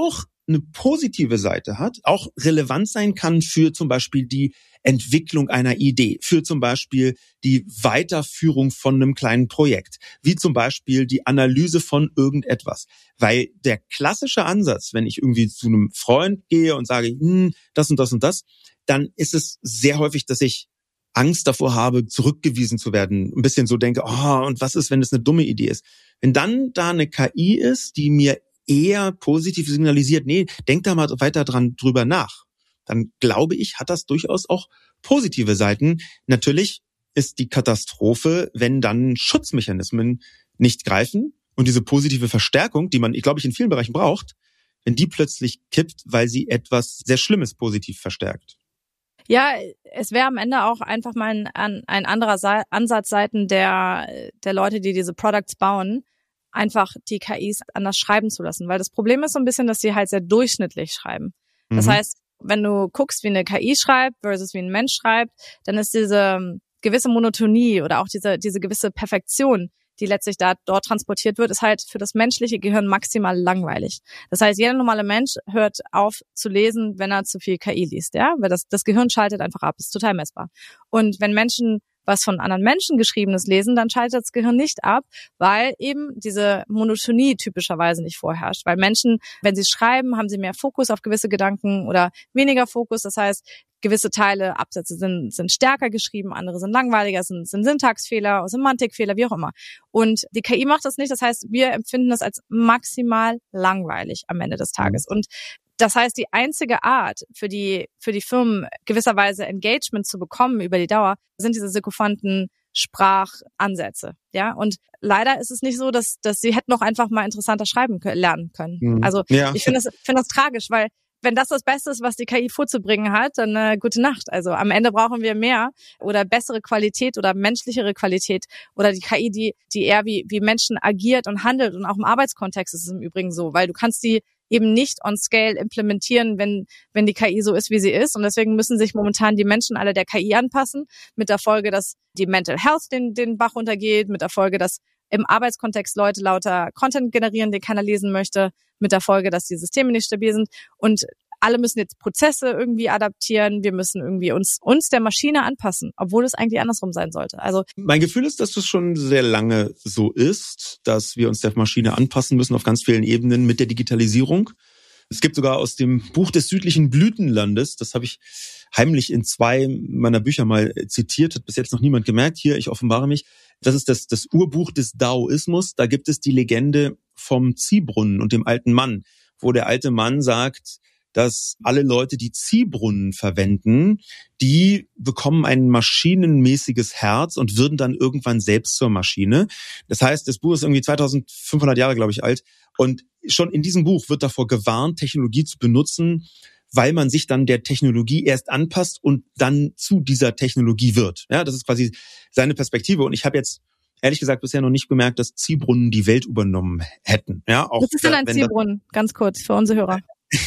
eine positive Seite hat, auch relevant sein kann für zum Beispiel die Entwicklung einer Idee, für zum Beispiel die Weiterführung von einem kleinen Projekt, wie zum Beispiel die Analyse von irgendetwas. Weil der klassische Ansatz, wenn ich irgendwie zu einem Freund gehe und sage, hm, das und das und das, dann ist es sehr häufig, dass ich Angst davor habe, zurückgewiesen zu werden. Ein bisschen so denke, oh, und was ist, wenn das eine dumme Idee ist? Wenn dann da eine K I ist, die mir eher positiv signalisiert, nee, denk da mal weiter dran drüber nach, dann glaube ich, hat das durchaus auch positive Seiten. Natürlich ist die Katastrophe, wenn dann Schutzmechanismen nicht greifen und diese positive Verstärkung, die man, ich glaube ich, in vielen Bereichen braucht, wenn die plötzlich kippt, weil sie etwas sehr Schlimmes positiv verstärkt. Ja, es wäre am Ende auch einfach mal ein, ein anderer Sa- Ansatz seiten der, der Leute, die diese Products bauen, einfach die K Is anders schreiben zu lassen. Weil das Problem ist so ein bisschen, dass sie halt sehr durchschnittlich schreiben. Das mhm. heißt, wenn du guckst, wie eine K I schreibt versus wie ein Mensch schreibt, dann ist diese gewisse Monotonie oder auch diese diese gewisse Perfektion, die letztlich da dort transportiert wird, ist halt für das menschliche Gehirn maximal langweilig. Das heißt, jeder normale Mensch hört auf zu lesen, wenn er zu viel K I liest, ja, weil das das Gehirn schaltet einfach ab, ist total messbar. Und wenn Menschen was von anderen Menschen geschriebenes lesen, dann schaltet das Gehirn nicht ab, weil eben diese Monotonie typischerweise nicht vorherrscht. Weil Menschen, wenn sie schreiben, haben sie mehr Fokus auf gewisse Gedanken oder weniger Fokus. Das heißt, gewisse Teile, Absätze sind, sind stärker geschrieben, andere sind langweiliger, sind, sind Syntaxfehler, Semantikfehler, wie auch immer. Und die K I macht das nicht. Das heißt, wir empfinden das als maximal langweilig am Ende des Tages. Und das heißt, die einzige Art für die für die Firmen gewisserweise Engagement zu bekommen über die Dauer sind diese sykophanten Sprachansätze, ja. Und leider ist es nicht so, dass dass sie hätten noch einfach mal interessanter schreiben können, lernen können. Mhm. Also ja. ich finde das finde das tragisch, weil wenn das das Beste ist, was die K I vorzubringen hat, dann äh, gute Nacht. Also am Ende brauchen wir mehr oder bessere Qualität oder menschlichere Qualität oder die K I, die die eher wie wie Menschen agiert und handelt. Und auch im Arbeitskontext ist es im Übrigen so, weil du kannst die eben nicht on scale implementieren, wenn wenn die K I so ist, wie sie ist. Und deswegen müssen sich momentan die Menschen alle der K I anpassen, mit der Folge, dass die Mental Health den den Bach runtergeht, mit der Folge, dass im Arbeitskontext Leute lauter Content generieren, den keiner lesen möchte, mit der Folge, dass die Systeme nicht stabil sind. Und alle müssen jetzt Prozesse irgendwie adaptieren. Wir müssen irgendwie uns uns der Maschine anpassen, obwohl es eigentlich andersrum sein sollte. Also mein Gefühl ist, dass das schon sehr lange so ist, dass wir uns der Maschine anpassen müssen auf ganz vielen Ebenen mit der Digitalisierung. Es gibt sogar aus dem Buch des südlichen Blütenlandes, das habe ich heimlich in zwei meiner Bücher mal zitiert, hat bis jetzt noch niemand gemerkt. Hier, ich offenbare mich. Das ist das, das Urbuch des Daoismus. Da gibt es die Legende vom Ziehbrunnen und dem alten Mann, wo der alte Mann sagt, dass alle Leute, die Ziehbrunnen verwenden, die bekommen ein maschinenmäßiges Herz und würden dann irgendwann selbst zur Maschine. Das heißt, das Buch ist irgendwie zweitausendfünfhundert Jahre, glaube ich, alt. Und schon in diesem Buch wird davor gewarnt, Technologie zu benutzen, weil man sich dann der Technologie erst anpasst und dann zu dieser Technologie wird. Ja, das ist quasi seine Perspektive. Und ich habe jetzt ehrlich gesagt bisher noch nicht bemerkt, dass Ziehbrunnen die Welt übernommen hätten. Ja, auch was ist denn ein Ziehbrunnen? Ganz kurz für unsere Hörer.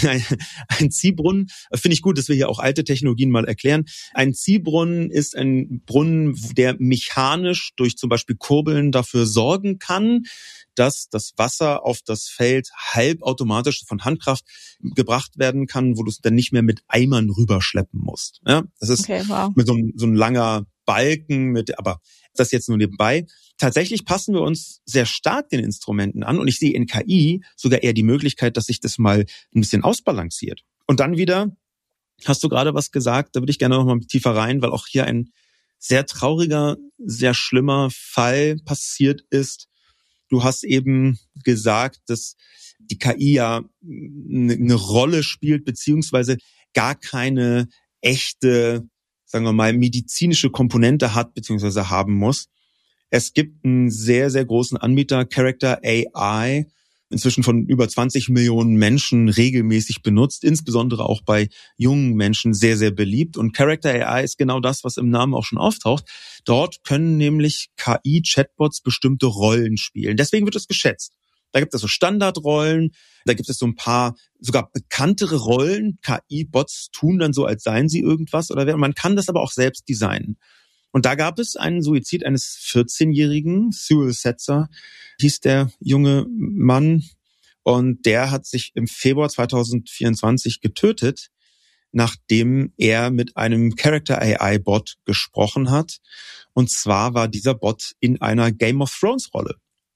Ein Ziehbrunnen, finde ich gut, dass wir hier auch alte Technologien mal erklären. Ein Ziehbrunnen ist ein Brunnen, der mechanisch durch zum Beispiel Kurbeln dafür sorgen kann, dass das Wasser auf das Feld halbautomatisch von Handkraft gebracht werden kann, wo du es dann nicht mehr mit Eimern rüberschleppen musst. Ja, das ist okay, wow. mit so ein, so ein langer Balken, mit, aber das jetzt nur nebenbei. Tatsächlich passen wir uns sehr stark den Instrumenten an und ich sehe in K I sogar eher die Möglichkeit, dass sich das mal ein bisschen ausbalanciert. Und dann wieder, hast du gerade was gesagt, da würde ich gerne noch mal tiefer rein, weil auch hier ein sehr trauriger, sehr schlimmer Fall passiert ist. Du hast eben gesagt, dass die K I ja eine Rolle spielt, beziehungsweise gar keine echte, sagen wir mal, medizinische Komponente hat, beziehungsweise haben muss. Es gibt einen sehr, sehr großen Anbieter, Character A I, inzwischen von über zwanzig Millionen Menschen regelmäßig benutzt, insbesondere auch bei jungen Menschen sehr, sehr beliebt. Und Character A I ist genau das, was im Namen auch schon auftaucht. Dort können nämlich K I-Chatbots bestimmte Rollen spielen. Deswegen wird es geschätzt. Da gibt es so Standardrollen, da gibt es so ein paar sogar bekanntere Rollen. K I-Bots tun dann so, als seien sie irgendwas oder wer. Man kann das aber auch selbst designen. Und da gab es einen Suizid eines vierzehnjährigen, Cyril Setzer hieß der junge Mann. Und der hat sich im Februar zwanzig vierundzwanzig getötet, nachdem er mit einem Character-A I-Bot gesprochen hat. Und zwar war dieser Bot in einer Game of Thrones-Rolle.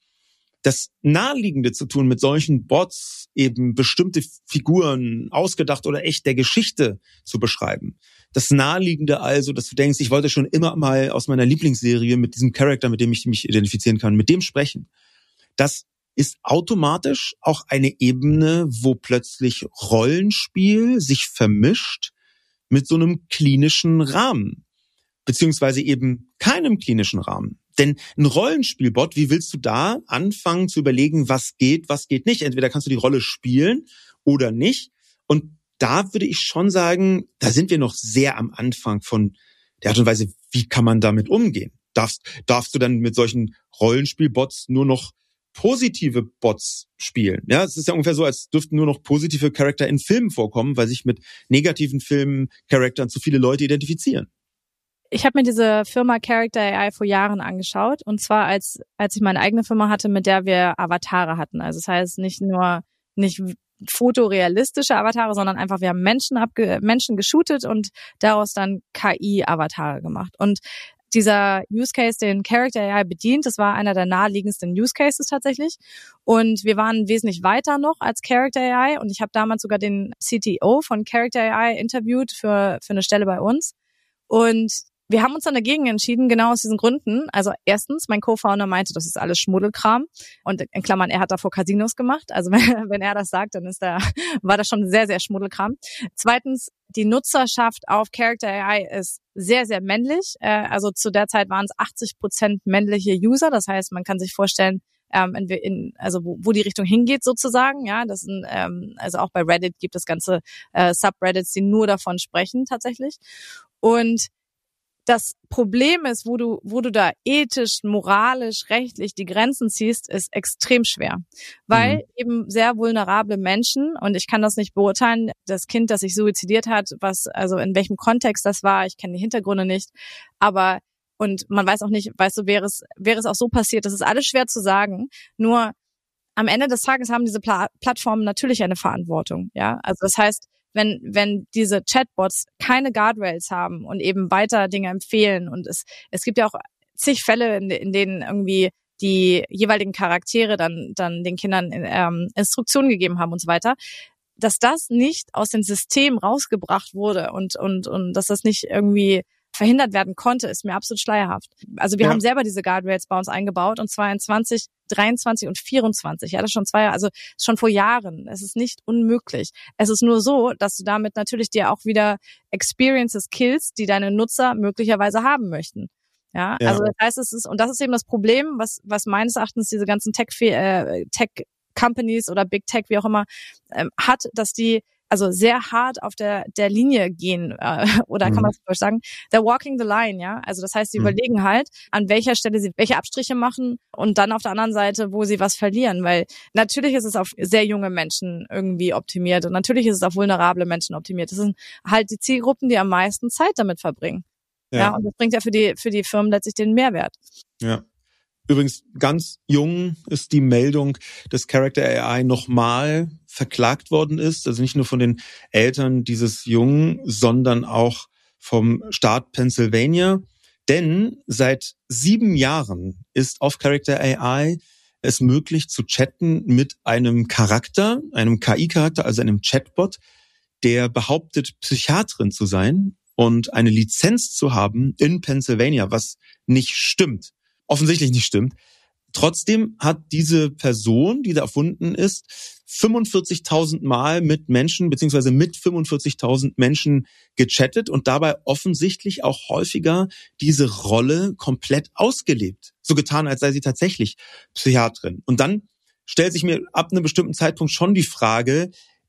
Das Naheliegende zu tun, mit solchen Bots eben bestimmte Figuren, ausgedacht oder echt, der Geschichte zu beschreiben. Das Naheliegende also, dass du denkst, ich wollte schon immer mal aus meiner Lieblingsserie mit diesem Charakter, mit dem ich mich identifizieren kann, mit dem sprechen. Das ist automatisch auch eine Ebene, wo plötzlich Rollenspiel sich vermischt mit so einem klinischen Rahmen, beziehungsweise eben keinem klinischen Rahmen. Denn ein Rollenspielbot, wie willst du da anfangen zu überlegen, was geht, was geht nicht? Entweder kannst du die Rolle spielen oder nicht. Und da würde ich schon sagen, da sind wir noch sehr am Anfang von der Art und Weise, wie kann man damit umgehen? Darfst, darfst du dann mit solchen Rollenspielbots nur noch positive Bots spielen? Ja, es ist ja ungefähr so, als dürften nur noch positive Charakter in Filmen vorkommen, weil sich mit negativen Filmen Charakteren zu viele Leute identifizieren. Ich habe mir diese Firma Character A I vor Jahren angeschaut, und zwar als als ich meine eigene Firma hatte, mit der wir Avatare hatten. Also das heißt nicht nur nicht fotorealistische Avatare, sondern einfach wir haben Menschen abge Menschen geshootet und daraus dann K I-Avatare gemacht. Und dieser Use Case, den Character A I bedient, das war einer der naheliegendsten Use Cases tatsächlich. Und wir waren wesentlich weiter noch als Character A I. Und ich habe damals sogar den C T O von Character A I interviewt für für eine Stelle bei uns. Und wir haben uns dann dagegen entschieden, genau aus diesen Gründen. Also erstens, mein Co-Founder meinte, das ist alles Schmuddelkram. Und in Klammern, er hat davor Casinos gemacht. Also wenn, wenn er das sagt, dann ist da, war das schon sehr, sehr Schmuddelkram. Zweitens, die Nutzerschaft auf Character A I ist sehr, sehr männlich. Also zu der Zeit waren es achtzig Prozent männliche User. Das heißt, man kann sich vorstellen, ähm, in, in, also wo, wo die Richtung hingeht sozusagen. Ja, das sind, ähm, also auch bei Reddit gibt es ganze äh, Subreddits, die nur davon sprechen tatsächlich. Und das Problem ist, wo du, wo du da ethisch, moralisch, rechtlich die Grenzen ziehst, ist extrem schwer. Weil mhm. eben sehr vulnerable Menschen, und ich kann das nicht beurteilen, das Kind, das sich suizidiert hat, was, also in welchem Kontext das war, ich kenne die Hintergründe nicht, aber, und man weiß auch nicht, weißt du, wäre es, wäre es auch so passiert, das ist alles schwer zu sagen, nur am Ende des Tages haben diese Pla- Plattformen natürlich eine Verantwortung, ja, also das heißt, wenn wenn diese Chatbots keine Guardrails haben und eben weiter Dinge empfehlen, und es es gibt ja auch zig Fälle, in, in denen irgendwie die jeweiligen Charaktere dann dann den Kindern ähm, Instruktionen gegeben haben und so weiter, dass das nicht aus dem System rausgebracht wurde und und und dass das nicht irgendwie verhindert werden konnte, ist mir absolut schleierhaft. Also wir ja. haben selber diese Guardrails bei uns eingebaut, und zwar in zwanzig dreiundzwanzig und vierundzwanzig. Ja, das ist schon zwei Jahre, also schon vor Jahren. Es ist nicht unmöglich. Es ist nur so, dass du damit natürlich dir auch wieder Experiences killst, die deine Nutzer möglicherweise haben möchten. Ja, ja. Also das heißt, es ist, und das ist eben das Problem, was was meines Erachtens diese ganzen Tech äh, Tech Companies oder Big Tech, wie auch immer, ähm, hat, dass die also sehr hart auf der der Linie gehen, äh, oder mhm. kann man das so sagen, they're walking the line, ja. Also das heißt, sie mhm. überlegen halt, an welcher Stelle sie welche Abstriche machen, und dann auf der anderen Seite, wo sie was verlieren, weil natürlich ist es auf sehr junge Menschen irgendwie optimiert und natürlich ist es auf vulnerable Menschen optimiert. Das sind halt die Zielgruppen, die am meisten Zeit damit verbringen. Ja, ja, und das bringt ja für die für die Firmen letztlich den Mehrwert. Ja. Übrigens, ganz jung ist die Meldung, dass Character A I nochmal verklagt worden ist. Also nicht nur von den Eltern dieses Jungen, sondern auch vom Staat Pennsylvania. Denn seit sieben Jahren ist auf Character A I es möglich zu chatten mit einem Charakter, einem K I-Charakter, also einem Chatbot, der behauptet, Psychiaterin zu sein und eine Lizenz zu haben in Pennsylvania, was nicht stimmt. Offensichtlich nicht stimmt. Trotzdem hat diese Person, die da erfunden ist, fünfundvierzigtausend Mal mit Menschen beziehungsweise mit fünfundvierzigtausend Menschen gechattet und dabei offensichtlich auch häufiger diese Rolle komplett ausgelebt. So getan, als sei sie tatsächlich Psychiaterin. Und dann stellt sich mir ab einem bestimmten Zeitpunkt schon die Frage,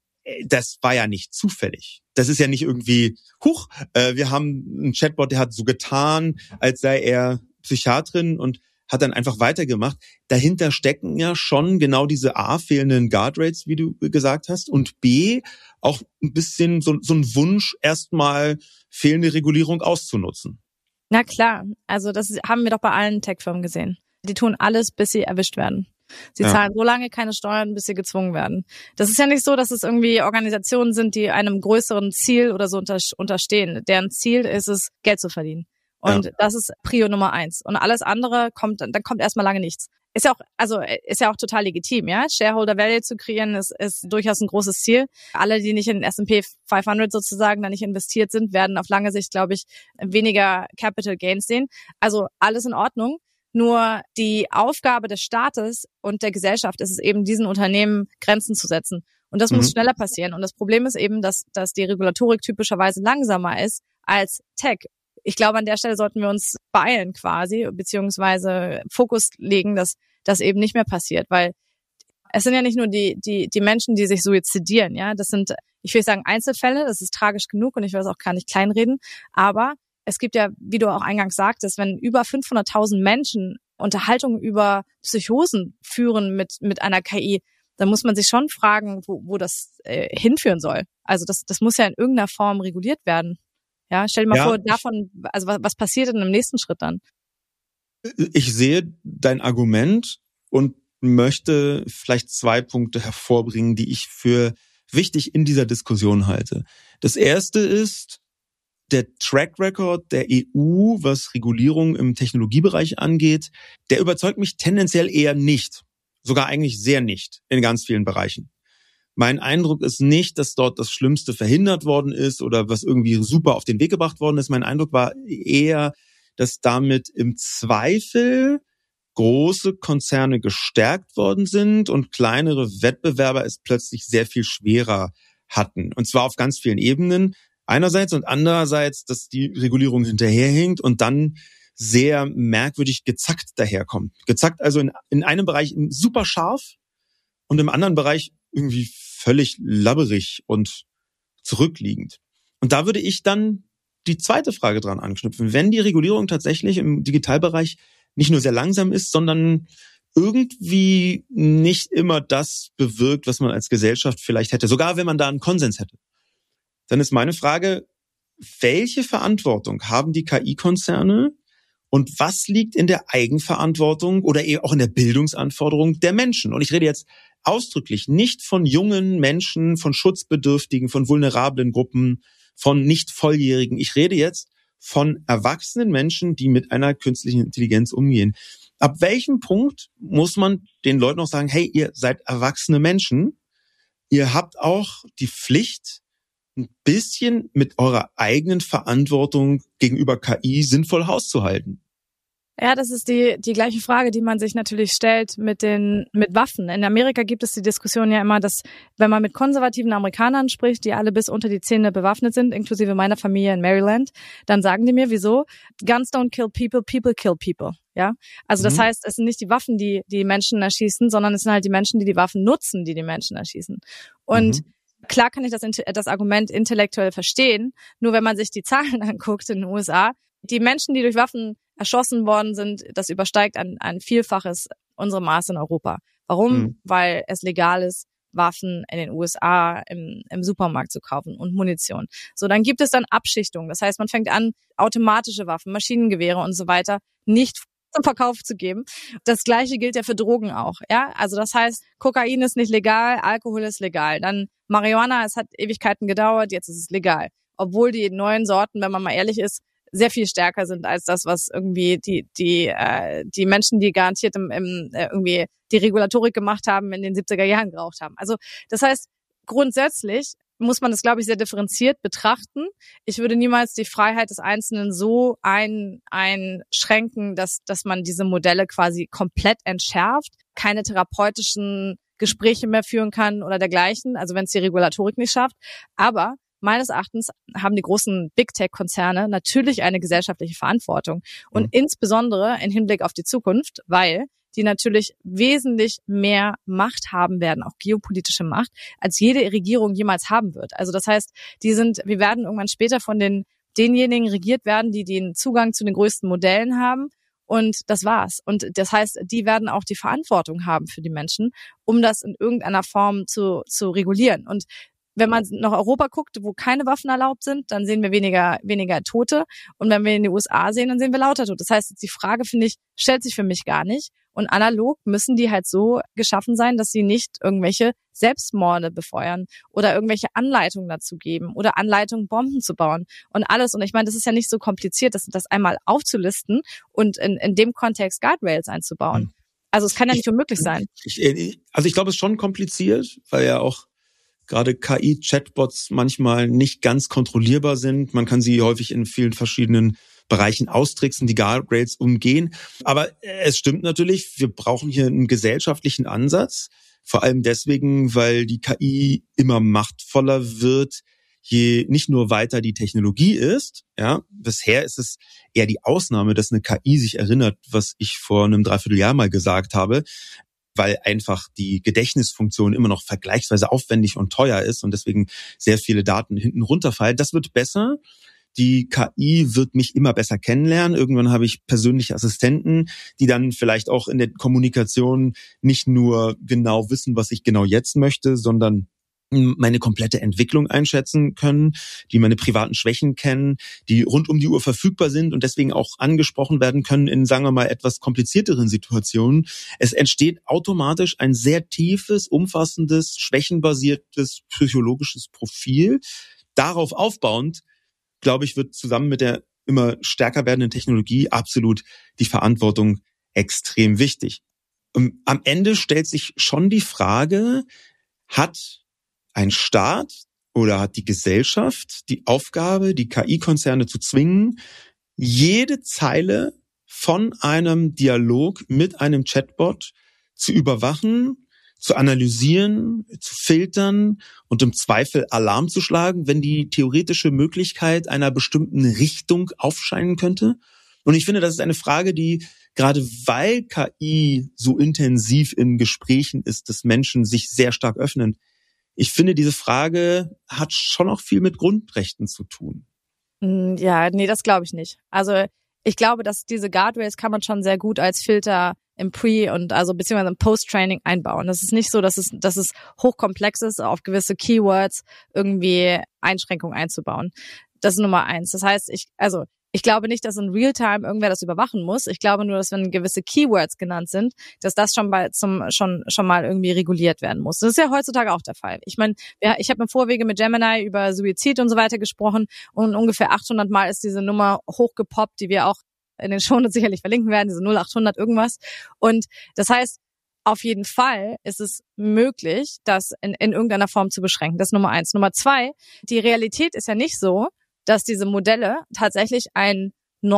das war ja nicht zufällig. Das ist ja nicht irgendwie, huch, äh, wir haben einen Chatbot, der hat so getan, als sei er Psychiaterin und hat dann einfach weitergemacht. Dahinter stecken ja schon genau diese A, fehlenden Guardrails, wie du gesagt hast, und B, auch ein bisschen so, so ein Wunsch, erstmal fehlende Regulierung auszunutzen. Na klar, also das haben wir doch bei allen Tech-Firmen gesehen. Die tun alles, bis sie erwischt werden. Sie Ja. zahlen so lange keine Steuern, bis sie gezwungen werden. Das ist ja nicht so, dass es irgendwie Organisationen sind, die einem größeren Ziel oder so unter, unterstehen. Deren Ziel ist es, Geld zu verdienen. Und Ja. das ist Prio Nummer eins. Und alles andere kommt, dann kommt erstmal lange nichts. Ist ja auch, also ist ja auch total legitim, ja. Shareholder Value zu kreieren ist, ist durchaus ein großes Ziel. Alle, die nicht in den S and P fünfhundert sozusagen da nicht investiert sind, werden auf lange Sicht, glaube ich, weniger Capital Gains sehen. Also alles in Ordnung. Nur die Aufgabe des Staates und der Gesellschaft ist es eben, diesen Unternehmen Grenzen zu setzen. Und das mhm. muss schneller passieren. Und das Problem ist eben, dass, dass die Regulatorik typischerweise langsamer ist als Tech. Ich glaube, an der Stelle sollten wir uns beeilen quasi, beziehungsweise Fokus legen, dass das eben nicht mehr passiert, weil es sind ja nicht nur die die die Menschen, die sich suizidieren, ja, das sind, ich will sagen, Einzelfälle, das ist tragisch genug und ich will das auch gar nicht kleinreden, aber es gibt ja, wie du auch eingangs sagtest, wenn über fünfhunderttausend Menschen Unterhaltungen über Psychosen führen mit mit einer K I, dann muss man sich schon fragen, wo, wo das äh, hinführen soll. Also das das muss ja in irgendeiner Form reguliert werden. Ja, stell dir mal ja, vor, davon, also was, was passiert denn im nächsten Schritt dann? Ich sehe dein Argument und möchte vielleicht zwei Punkte hervorbringen, die ich für wichtig in dieser Diskussion halte. Das erste ist der Track Record der E U, was Regulierung im Technologiebereich angeht. Der überzeugt mich tendenziell eher nicht, sogar eigentlich sehr nicht in ganz vielen Bereichen. Mein Eindruck ist nicht, dass dort das Schlimmste verhindert worden ist oder was irgendwie super auf den Weg gebracht worden ist. Mein Eindruck war eher, dass damit im Zweifel große Konzerne gestärkt worden sind und kleinere Wettbewerber es plötzlich sehr viel schwerer hatten. Und zwar auf ganz vielen Ebenen. Einerseits und andererseits, dass die Regulierung hinterherhinkt und dann sehr merkwürdig gezackt daherkommt. Gezackt also in, in einem Bereich super scharf und im anderen Bereich irgendwie völlig labberig und zurückliegend. Und da würde ich dann die zweite Frage dran anknüpfen. Wenn die Regulierung tatsächlich im Digitalbereich nicht nur sehr langsam ist, sondern irgendwie nicht immer das bewirkt, was man als Gesellschaft vielleicht hätte, sogar wenn man da einen Konsens hätte, dann ist meine Frage, welche Verantwortung haben die K I-Konzerne und was liegt in der Eigenverantwortung oder eben auch in der Bildungsanforderung der Menschen? Und ich rede jetzt ausdrücklich nicht von jungen Menschen, von Schutzbedürftigen, von vulnerablen Gruppen, von nicht Volljährigen. Ich rede jetzt von erwachsenen Menschen, die mit einer künstlichen Intelligenz umgehen. Ab welchem Punkt muss man den Leuten auch sagen, hey, ihr seid erwachsene Menschen, ihr habt auch die Pflicht, ein bisschen mit eurer eigenen Verantwortung gegenüber K I sinnvoll Haus zu halten? Ja, das ist die die gleiche Frage, die man sich natürlich stellt mit den mit Waffen. In Amerika gibt es die Diskussion ja immer, dass wenn man mit konservativen Amerikanern spricht, die alle bis unter die Zähne bewaffnet sind, inklusive meiner Familie in Maryland, dann sagen die mir, wieso? Guns don't kill people, people kill people. Ja, also das mhm. heißt, es sind nicht die Waffen, die die Menschen erschießen, sondern es sind halt die Menschen, die die Waffen nutzen, die die Menschen erschießen. Und mhm. Klar kann ich das, das Argument intellektuell verstehen, nur wenn man sich die Zahlen anguckt in den U S A, die Menschen, die durch Waffen erschossen worden sind, das übersteigt ein, ein Vielfaches unsere Maße in Europa. Warum? Mhm. Weil es legal ist, Waffen in den U S A im, im Supermarkt zu kaufen und Munition. So, dann gibt es dann Abschichtungen. Das heißt, man fängt an, automatische Waffen, Maschinengewehre und so weiter nicht zum Verkauf zu geben. Das Gleiche gilt ja für Drogen auch. Ja, also das heißt, Kokain ist nicht legal, Alkohol ist legal. Dann Marihuana, es hat Ewigkeiten gedauert, jetzt ist es legal. Obwohl die neuen Sorten, wenn man mal ehrlich ist, sehr viel stärker sind als das, was irgendwie die die äh, die Menschen, die garantiert im, im äh, irgendwie die Regulatorik gemacht haben, in den siebziger Jahren geraucht haben. Also das heißt, grundsätzlich muss man das, glaube ich, sehr differenziert betrachten. Ich würde niemals die Freiheit des Einzelnen so ein, einschränken, dass, dass man diese Modelle quasi komplett entschärft, keine therapeutischen Gespräche mehr führen kann oder dergleichen, also wenn es die Regulatorik nicht schafft. Aber meines Erachtens haben die großen Big-Tech-Konzerne natürlich eine gesellschaftliche Verantwortung und mhm. insbesondere im Hinblick auf die Zukunft, weil die natürlich wesentlich mehr Macht haben werden, auch geopolitische Macht, als jede Regierung jemals haben wird. Also das heißt, die sind, wir werden irgendwann später von den denjenigen regiert werden, die den Zugang zu den größten Modellen haben. Und das war's. Und das heißt, die werden auch die Verantwortung haben für die Menschen, um das in irgendeiner Form zu, zu regulieren. Und wenn man nach Europa guckt, wo keine Waffen erlaubt sind, dann sehen wir weniger weniger Tote. Und wenn wir in die U S A sehen, dann sehen wir lauter Tote. Das heißt, die Frage, finde ich, stellt sich für mich gar nicht. Und analog müssen die halt so geschaffen sein, dass sie nicht irgendwelche Selbstmorde befeuern oder irgendwelche Anleitungen dazu geben oder Anleitungen, Bomben zu bauen und alles. Und ich meine, das ist ja nicht so kompliziert, das, das einmal aufzulisten und in, in dem Kontext Guardrails einzubauen. Also es kann ja nicht unmöglich sein. Ich, also ich glaube, es ist schon kompliziert, weil ja auch gerade K I-Chatbots manchmal nicht ganz kontrollierbar sind. Man kann sie häufig in vielen verschiedenen Bereichen austricksen, die Guardrails umgehen. Aber es stimmt natürlich, wir brauchen hier einen gesellschaftlichen Ansatz. Vor allem deswegen, weil die K I immer machtvoller wird, je nicht nur weiter die Technologie ist. Ja, bisher ist es eher die Ausnahme, dass eine K I sich erinnert, was ich vor einem Dreivierteljahr mal gesagt habe, weil einfach die Gedächtnisfunktion immer noch vergleichsweise aufwendig und teuer ist und deswegen sehr viele Daten hinten runterfallen. Das wird besser. Die K I wird mich immer besser kennenlernen. Irgendwann habe ich persönliche Assistenten, die dann vielleicht auch in der Kommunikation nicht nur genau wissen, was ich genau jetzt möchte, sondern meine komplette Entwicklung einschätzen können, die meine privaten Schwächen kennen, die rund um die Uhr verfügbar sind und deswegen auch angesprochen werden können in, sagen wir mal, etwas komplizierteren Situationen. Es entsteht automatisch ein sehr tiefes, umfassendes, schwächenbasiertes psychologisches Profil. Darauf aufbauend, glaube ich, wird zusammen mit der immer stärker werdenden Technologie absolut die Verantwortung extrem wichtig. Und am Ende stellt sich schon die Frage, hat ein Staat oder hat die Gesellschaft die Aufgabe, die K I-Konzerne zu zwingen, jede Zeile von einem Dialog mit einem Chatbot zu überwachen, zu analysieren, zu filtern und im Zweifel Alarm zu schlagen, wenn die theoretische Möglichkeit einer bestimmten Richtung aufscheinen könnte? Und ich finde, das ist eine Frage, die gerade weil K I so intensiv in Gesprächen ist, dass Menschen sich sehr stark öffnen, ich finde, diese Frage hat schon auch viel mit Grundrechten zu tun. Ja, nee, das glaube ich nicht. Also ich glaube, dass diese Guardrails kann man schon sehr gut als Filter im Pre- und also beziehungsweise im Post-Training einbauen. Das ist nicht so, dass es, dass es hochkomplex ist, auf gewisse Keywords irgendwie Einschränkungen einzubauen. Das ist Nummer eins. Das heißt, ich, also ich glaube nicht, dass in Realtime irgendwer das überwachen muss. Ich glaube nur, dass wenn gewisse Keywords genannt sind, dass das schon bei zum schon schon mal irgendwie reguliert werden muss. Das ist ja heutzutage auch der Fall. Ich meine, ja, ich habe im Vorwege mit Gemini über Suizid und so weiter gesprochen und ungefähr achthundert Mal ist diese Nummer hochgepoppt, die wir auch in den Shownotes sicherlich verlinken werden, diese null acht hundert irgendwas. Und das heißt, auf jeden Fall ist es möglich, das in, in irgendeiner Form zu beschränken. Das ist Nummer eins. Nummer zwei, die Realität ist ja nicht so, dass diese Modelle tatsächlich ein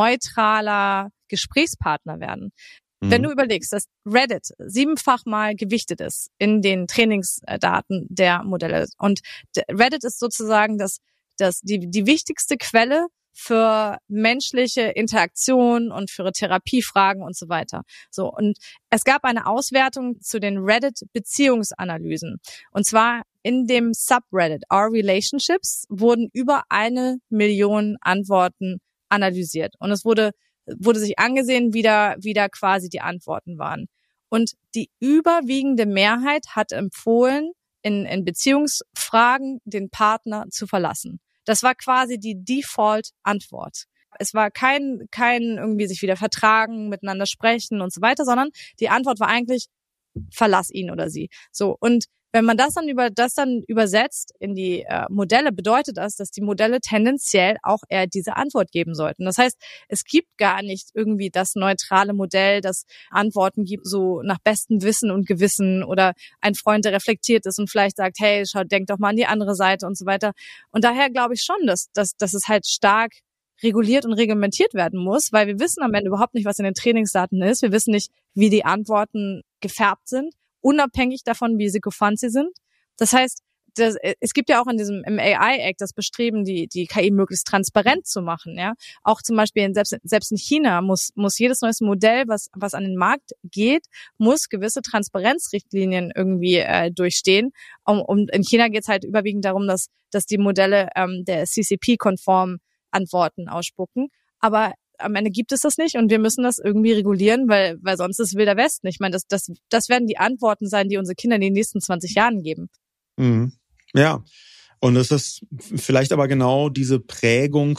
neutraler Gesprächspartner werden. Mhm. Wenn du überlegst, dass Reddit siebenfach mal gewichtet ist in den Trainingsdaten der Modelle und Reddit ist sozusagen das, das, die, die wichtigste Quelle für menschliche Interaktion und für Therapiefragen und so weiter. So, und es gab eine Auswertung zu den Reddit-Beziehungsanalysen. Und zwar in dem Subreddit Our Relationships wurden über eine Million Antworten analysiert. Und es wurde, wurde sich angesehen, wie da, wie da quasi die Antworten waren. Und die überwiegende Mehrheit hat empfohlen, in, in Beziehungsfragen den Partner zu verlassen. Das war quasi die Default-Antwort. Es war kein, kein irgendwie sich wieder vertragen, miteinander sprechen und so weiter, sondern die Antwort war eigentlich, verlass ihn oder sie. So. Und wenn man das dann über, das dann übersetzt in die äh, Modelle, bedeutet das, dass die Modelle tendenziell auch eher diese Antwort geben sollten. Das heißt, es gibt gar nicht irgendwie das neutrale Modell, das Antworten gibt, so nach bestem Wissen und Gewissen oder ein Freund, der reflektiert ist und vielleicht sagt, hey, schau, denk doch mal an die andere Seite und so weiter. Und daher glaube ich schon, dass, dass, dass es halt stark reguliert und reglementiert werden muss, weil wir wissen am Ende überhaupt nicht, was in den Trainingsdaten ist. Wir wissen nicht, wie die Antworten gefärbt sind, unabhängig davon, wie sykophant sie sind. Das heißt, das, es gibt ja auch in diesem im A I-Act das Bestreben, die die K I möglichst transparent zu machen. Ja, auch zum Beispiel in, selbst selbst in China muss muss jedes neues Modell, was was an den Markt geht, muss gewisse Transparenzrichtlinien irgendwie äh, durchstehen. Um, um in China geht es halt überwiegend darum, dass dass die Modelle ähm, der C C P-konform Antworten ausspucken. Aber am Ende gibt es das nicht und wir müssen das irgendwie regulieren, weil weil sonst ist Wilder Westen. Ich meine, das das das werden die Antworten sein, die unsere Kinder in den nächsten zwanzig Jahren geben. Mhm. Ja, und es ist vielleicht aber genau diese Prägung,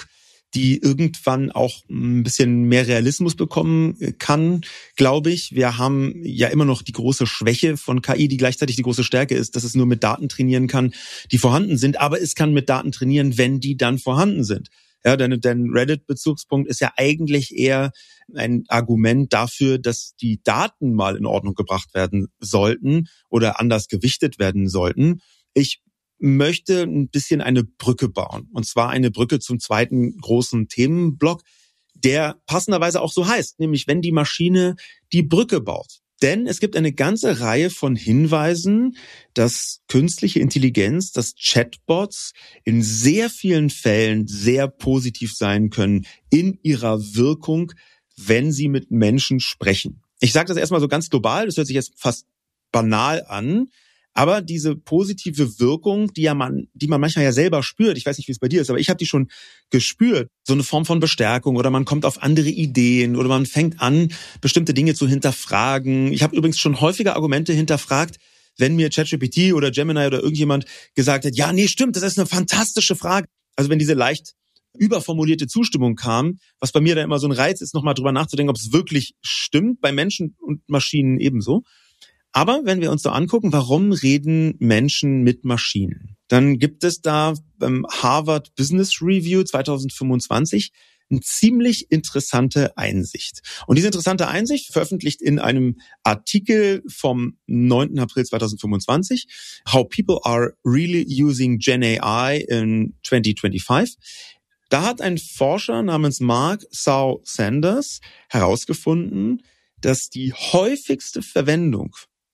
die irgendwann auch ein bisschen mehr Realismus bekommen kann, glaube ich. Wir haben ja immer noch die große Schwäche von K I, die gleichzeitig die große Stärke ist, dass es nur mit Daten trainieren kann, die vorhanden sind. Aber es kann mit Daten trainieren, wenn die dann vorhanden sind. Ja, denn, denn Reddit-Bezugspunkt ist ja eigentlich eher ein Argument dafür, dass die Daten mal in Ordnung gebracht werden sollten oder anders gewichtet werden sollten. Ich möchte ein bisschen eine Brücke bauen. Und zwar eine Brücke zum zweiten großen Themenblock, der passenderweise auch so heißt, nämlich wenn die Maschine die Brücke baut. Denn es gibt eine ganze Reihe von Hinweisen, dass künstliche Intelligenz, dass Chatbots in sehr vielen Fällen sehr positiv sein können in ihrer Wirkung, wenn sie mit Menschen sprechen. Ich sage das erstmal so ganz global, das hört sich jetzt fast banal an, aber diese positive Wirkung, die ja man, die man manchmal ja selber spürt, ich weiß nicht, wie es bei dir ist, aber ich habe die schon gespürt, so eine Form von Bestärkung oder man kommt auf andere Ideen oder man fängt an, bestimmte Dinge zu hinterfragen. Ich habe übrigens schon häufiger Argumente hinterfragt, wenn mir ChatGPT oder Gemini oder irgendjemand gesagt hat, ja, nee, stimmt, das ist eine fantastische Frage. Also wenn diese leicht überformulierte Zustimmung kam, was bei mir da immer so ein Reiz ist, nochmal drüber nachzudenken, ob es wirklich stimmt, bei Menschen und Maschinen ebenso. Aber wenn wir uns so angucken, warum reden Menschen mit Maschinen, dann gibt es da beim Harvard Business Review zwanzig fünfundzwanzig eine ziemlich interessante Einsicht. Und diese interessante Einsicht, veröffentlicht in einem Artikel vom neunten April zweitausendfünfundzwanzig, How People Are Really Using Gen A I in twenty twenty-five, da hat ein Forscher namens Mark Sau Sanders herausgefunden, dass die häufigste Verwendung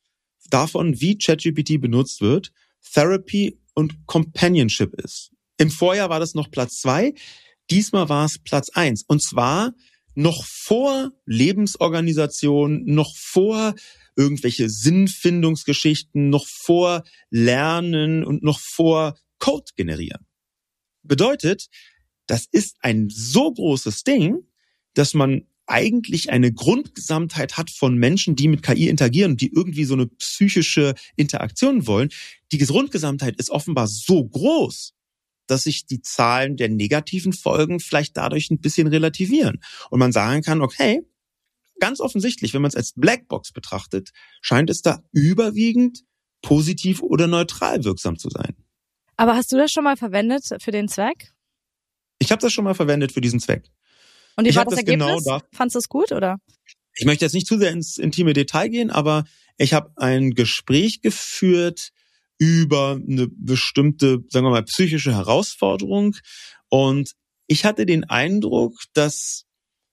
davon, wie ChatGPT benutzt wird, Therapy und Companionship ist. Im Vorjahr war das noch Platz zwei, diesmal war es Platz eins. Und zwar noch vor Lebensorganisation, noch vor irgendwelche Sinnfindungsgeschichten, noch vor Lernen und noch vor Code generieren. Bedeutet, das ist ein so großes Ding, dass man eigentlich eine Grundgesamtheit hat von Menschen, die mit K I interagieren und die irgendwie so eine psychische Interaktion wollen. Die Grundgesamtheit ist offenbar so groß, dass sich die Zahlen der negativen Folgen vielleicht dadurch ein bisschen relativieren. Und man sagen kann, okay, ganz offensichtlich, wenn man es als Blackbox betrachtet, scheint es da überwiegend positiv oder neutral wirksam zu sein. Aber hast du das schon mal verwendet für den Zweck? Ich habe das schon mal verwendet für diesen Zweck. Und wie ich war das, das Ergebnis? Genau da, Fandst du es gut, oder? Ich möchte jetzt nicht zu sehr ins intime Detail gehen, aber ich habe ein Gespräch geführt über eine bestimmte, sagen wir mal, psychische Herausforderung. Und ich hatte den Eindruck, dass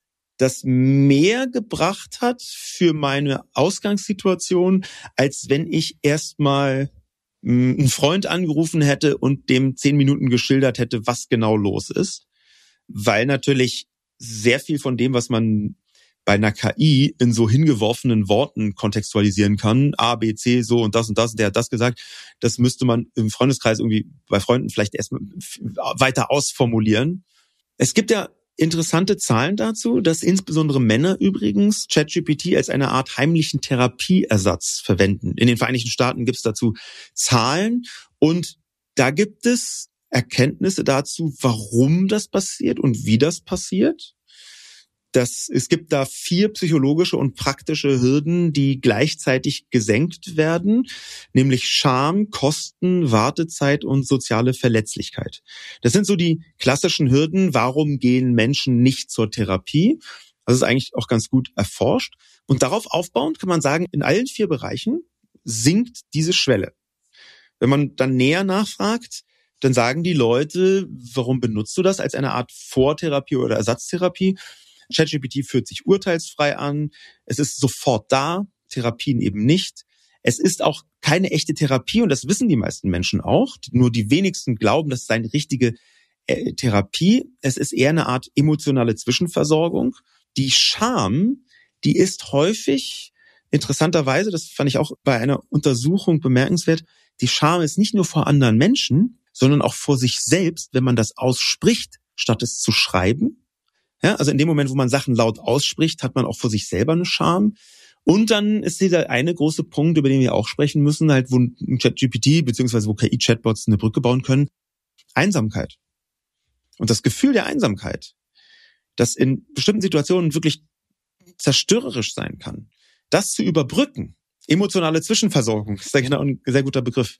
das mehr gebracht hat für meine Ausgangssituation, als wenn ich erstmal einen Freund angerufen hätte und dem zehn Minuten geschildert hätte, was genau los ist. Weil natürlich sehr viel von dem, was man bei einer K I in so hingeworfenen Worten kontextualisieren kann, A, B, C, so und das und das, und der hat das gesagt, das müsste man im Freundeskreis irgendwie bei Freunden vielleicht erst weiter ausformulieren. Es gibt ja interessante Zahlen dazu, dass insbesondere Männer übrigens ChatGPT als eine Art heimlichen Therapieersatz verwenden. In den Vereinigten Staaten gibt es dazu Zahlen und da gibt es Erkenntnisse dazu, warum das passiert und wie das passiert. Das, es gibt da vier psychologische und praktische Hürden, die gleichzeitig gesenkt werden, nämlich Scham, Kosten, Wartezeit und soziale Verletzlichkeit. Das sind so die klassischen Hürden. Warum gehen Menschen nicht zur Therapie? Das ist eigentlich auch ganz gut erforscht. Und darauf aufbauend kann man sagen, in allen vier Bereichen sinkt diese Schwelle. Wenn man dann näher nachfragt, dann sagen die Leute, warum benutzt du das als eine Art Vortherapie oder Ersatztherapie? ChatGPT fühlt sich urteilsfrei an. Es ist sofort da, Therapien eben nicht. Es ist auch keine echte Therapie und das wissen die meisten Menschen auch. Nur die wenigsten glauben, das ist eine richtige äh, Therapie. Es ist eher eine Art emotionale Zwischenversorgung. Die Scham, die ist häufig, interessanterweise, das fand ich auch bei einer Untersuchung bemerkenswert, die Scham ist nicht nur vor anderen Menschen, sondern auch vor sich selbst, wenn man das ausspricht, statt es zu schreiben. Ja, also in dem Moment, wo man Sachen laut ausspricht, hat man auch vor sich selber eine Scham. Und dann ist dieser eine große Punkt, über den wir auch sprechen müssen, halt, wo ein ChatGPT beziehungsweise wo K I-Chatbots eine Brücke bauen können, Einsamkeit. und das Gefühl der Einsamkeit, das in bestimmten Situationen wirklich zerstörerisch sein kann, das zu überbrücken, emotionale Zwischenversorgung, ist da genau ein sehr guter Begriff.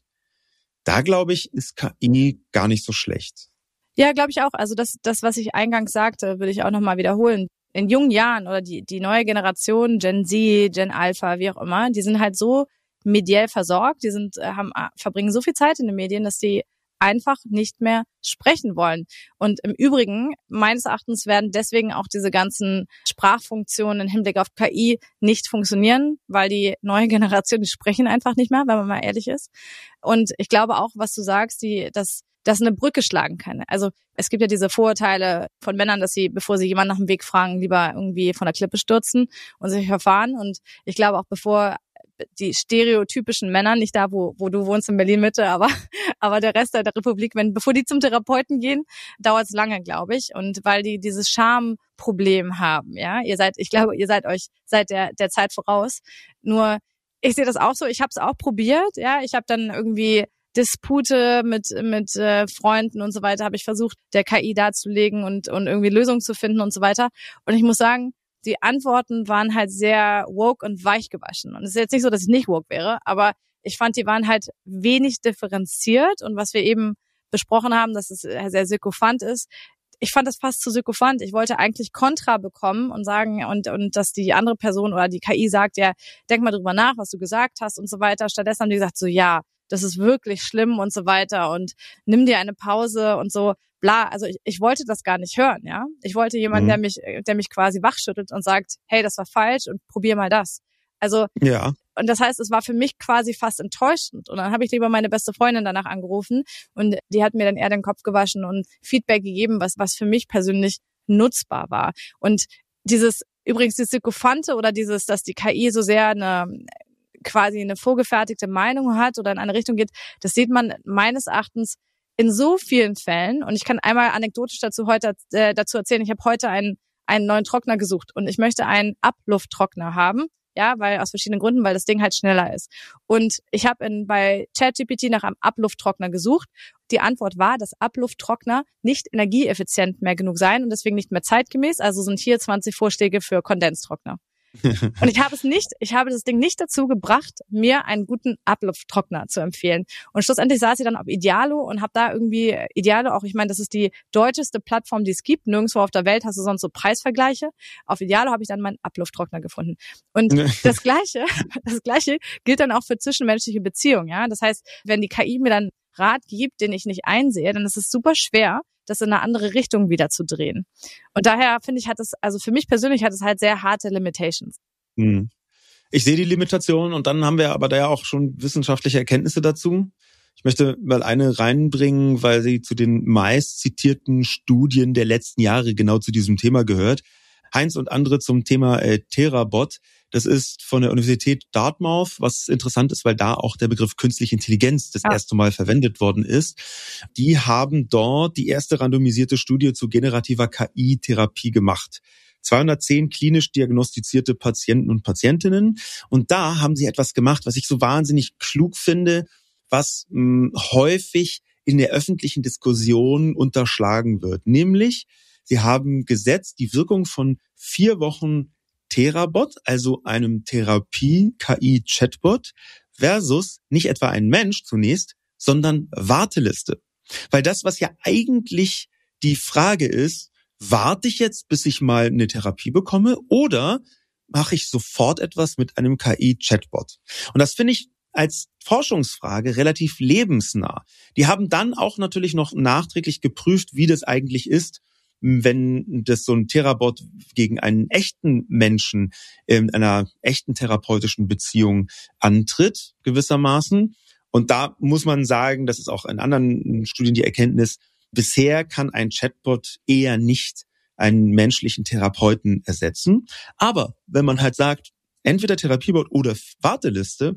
Da, glaube ich, ist K I gar nicht so schlecht. Ja, glaube ich auch. Also das, das, was ich eingangs sagte, würde ich auch nochmal wiederholen. In jungen Jahren oder die, die neue Generation, Gen Z, Gen Alpha, wie auch immer, die sind halt so mediell versorgt, die sind, haben, verbringen so viel Zeit in den Medien, dass die einfach nicht mehr sprechen wollen. Und im Übrigen, meines Erachtens, werden deswegen auch diese ganzen Sprachfunktionen im Hinblick auf K I nicht funktionieren, weil die neue Generation, die sprechen einfach nicht mehr, wenn man mal ehrlich ist. Und ich glaube auch, was du sagst, die, dass das eine Brücke schlagen kann. Also es gibt ja diese Vorurteile von Männern, dass sie, bevor sie jemanden nach dem Weg fragen, lieber irgendwie von der Klippe stürzen und sich verfahren. Und ich glaube auch, bevor die stereotypischen Männer, nicht da, wo, wo du wohnst in Berlin-Mitte, aber, aber der Rest der Republik, wenn, bevor die zum Therapeuten gehen, dauert es lange, glaube ich. Und weil die dieses Schamproblem haben, ja. Ihr seid, ich glaube, ihr seid euch seit der, der Zeit voraus. Nur, ich sehe das auch so, ich habe es auch probiert, ja. Ich habe dann irgendwie Dispute mit mit äh, Freunden und so weiter, habe ich versucht, der K I darzulegen und und irgendwie Lösungen zu finden und so weiter. Und ich muss sagen, die Antworten waren halt sehr woke und weich gewaschen. Und es ist jetzt nicht so, dass ich nicht woke wäre, aber ich fand, die waren halt wenig differenziert. Und was wir eben besprochen haben, dass es sehr sykophant ist, ich fand das fast zu sykophant. Ich wollte eigentlich Kontra bekommen und sagen, und und dass die andere Person oder die K I sagt, ja, denk mal drüber nach, was du gesagt hast und so weiter. Stattdessen haben die gesagt, so ja, das ist wirklich schlimm und so weiter und nimm dir eine Pause und so, bla. Also ich, ich wollte das gar nicht hören, ja. Ich wollte jemanden, mhm. der mich, der mich quasi wachschüttelt und sagt, hey, das war falsch und probier mal das. Also, ja. Und das heißt, es war für mich quasi fast enttäuschend. Und dann habe ich lieber meine beste Freundin danach angerufen und die hat mir dann eher den Kopf gewaschen und Feedback gegeben, was, was für mich persönlich nutzbar war. Und dieses, übrigens dieses Sykophante oder dieses, dass die K I so sehr eine, quasi eine vorgefertigte Meinung hat oder in eine Richtung geht, das sieht man meines Erachtens in so vielen Fällen. Und ich kann einmal anekdotisch dazu heute äh, dazu erzählen, ich habe heute einen einen neuen Trockner gesucht und ich möchte einen Ablufttrockner haben, ja, weil aus verschiedenen Gründen, weil das Ding halt schneller ist. Und ich habe in bei ChatGPT nach einem Ablufttrockner gesucht. Die Antwort war, dass Ablufttrockner nicht energieeffizient mehr genug seien und deswegen nicht mehr zeitgemäß. Also sind hier zwanzig Vorschläge für Kondenstrockner. Und ich habe es nicht, ich habe das Ding nicht dazu gebracht, mir einen guten Ablufttrockner zu empfehlen. Und schlussendlich saß ich dann auf Idealo und habe da irgendwie, Idealo auch, ich meine, das ist die deutscheste Plattform, die es gibt. Nirgendwo auf der Welt hast du sonst so Preisvergleiche. Auf Idealo habe ich dann meinen Ablufttrockner gefunden. Und das Gleiche, das Gleiche gilt dann auch für zwischenmenschliche Beziehungen, ja. Das heißt, wenn die K I mir dann Rat gibt, den ich nicht einsehe, dann ist es super schwer, das in eine andere Richtung wieder zu drehen. Und daher finde ich, hat es, also für mich persönlich hat es halt sehr harte Limitations. Hm. Ich sehe die Limitationen und dann haben wir aber da ja auch schon wissenschaftliche Erkenntnisse dazu. Ich möchte mal eine reinbringen, weil sie zu den meist zitierten Studien der letzten Jahre genau zu diesem Thema gehört. Heinz und andere zum Thema äh, Therabot. Das ist von der Universität Dartmouth, was interessant ist, weil da auch der Begriff künstliche Intelligenz das ja. erste Mal verwendet worden ist. Die haben dort die erste randomisierte Studie zu generativer K I-Therapie gemacht. zweihundertzehn klinisch diagnostizierte Patienten und Patientinnen. Und da haben sie etwas gemacht, was ich so wahnsinnig klug finde, was mh, häufig in der öffentlichen Diskussion unterschlagen wird. Nämlich, sie haben gesetzt die Wirkung von vier Wochen Therabot, also einem Therapie-K I-Chatbot, versus nicht etwa ein Mensch zunächst, sondern Warteliste. Weil das, was ja eigentlich die Frage ist, warte ich jetzt, bis ich mal eine Therapie bekomme, oder mache ich sofort etwas mit einem K I-Chatbot? Und das finde ich als Forschungsfrage relativ lebensnah. Die haben dann auch natürlich noch nachträglich geprüft, wie das eigentlich ist, wenn das so ein Therabot gegen einen echten Menschen in einer echten therapeutischen Beziehung antritt, gewissermaßen. Und da muss man sagen, das ist auch in anderen Studien die Erkenntnis, bisher kann ein Chatbot eher nicht einen menschlichen Therapeuten ersetzen. Aber wenn man halt sagt, entweder Therapiebot oder Warteliste,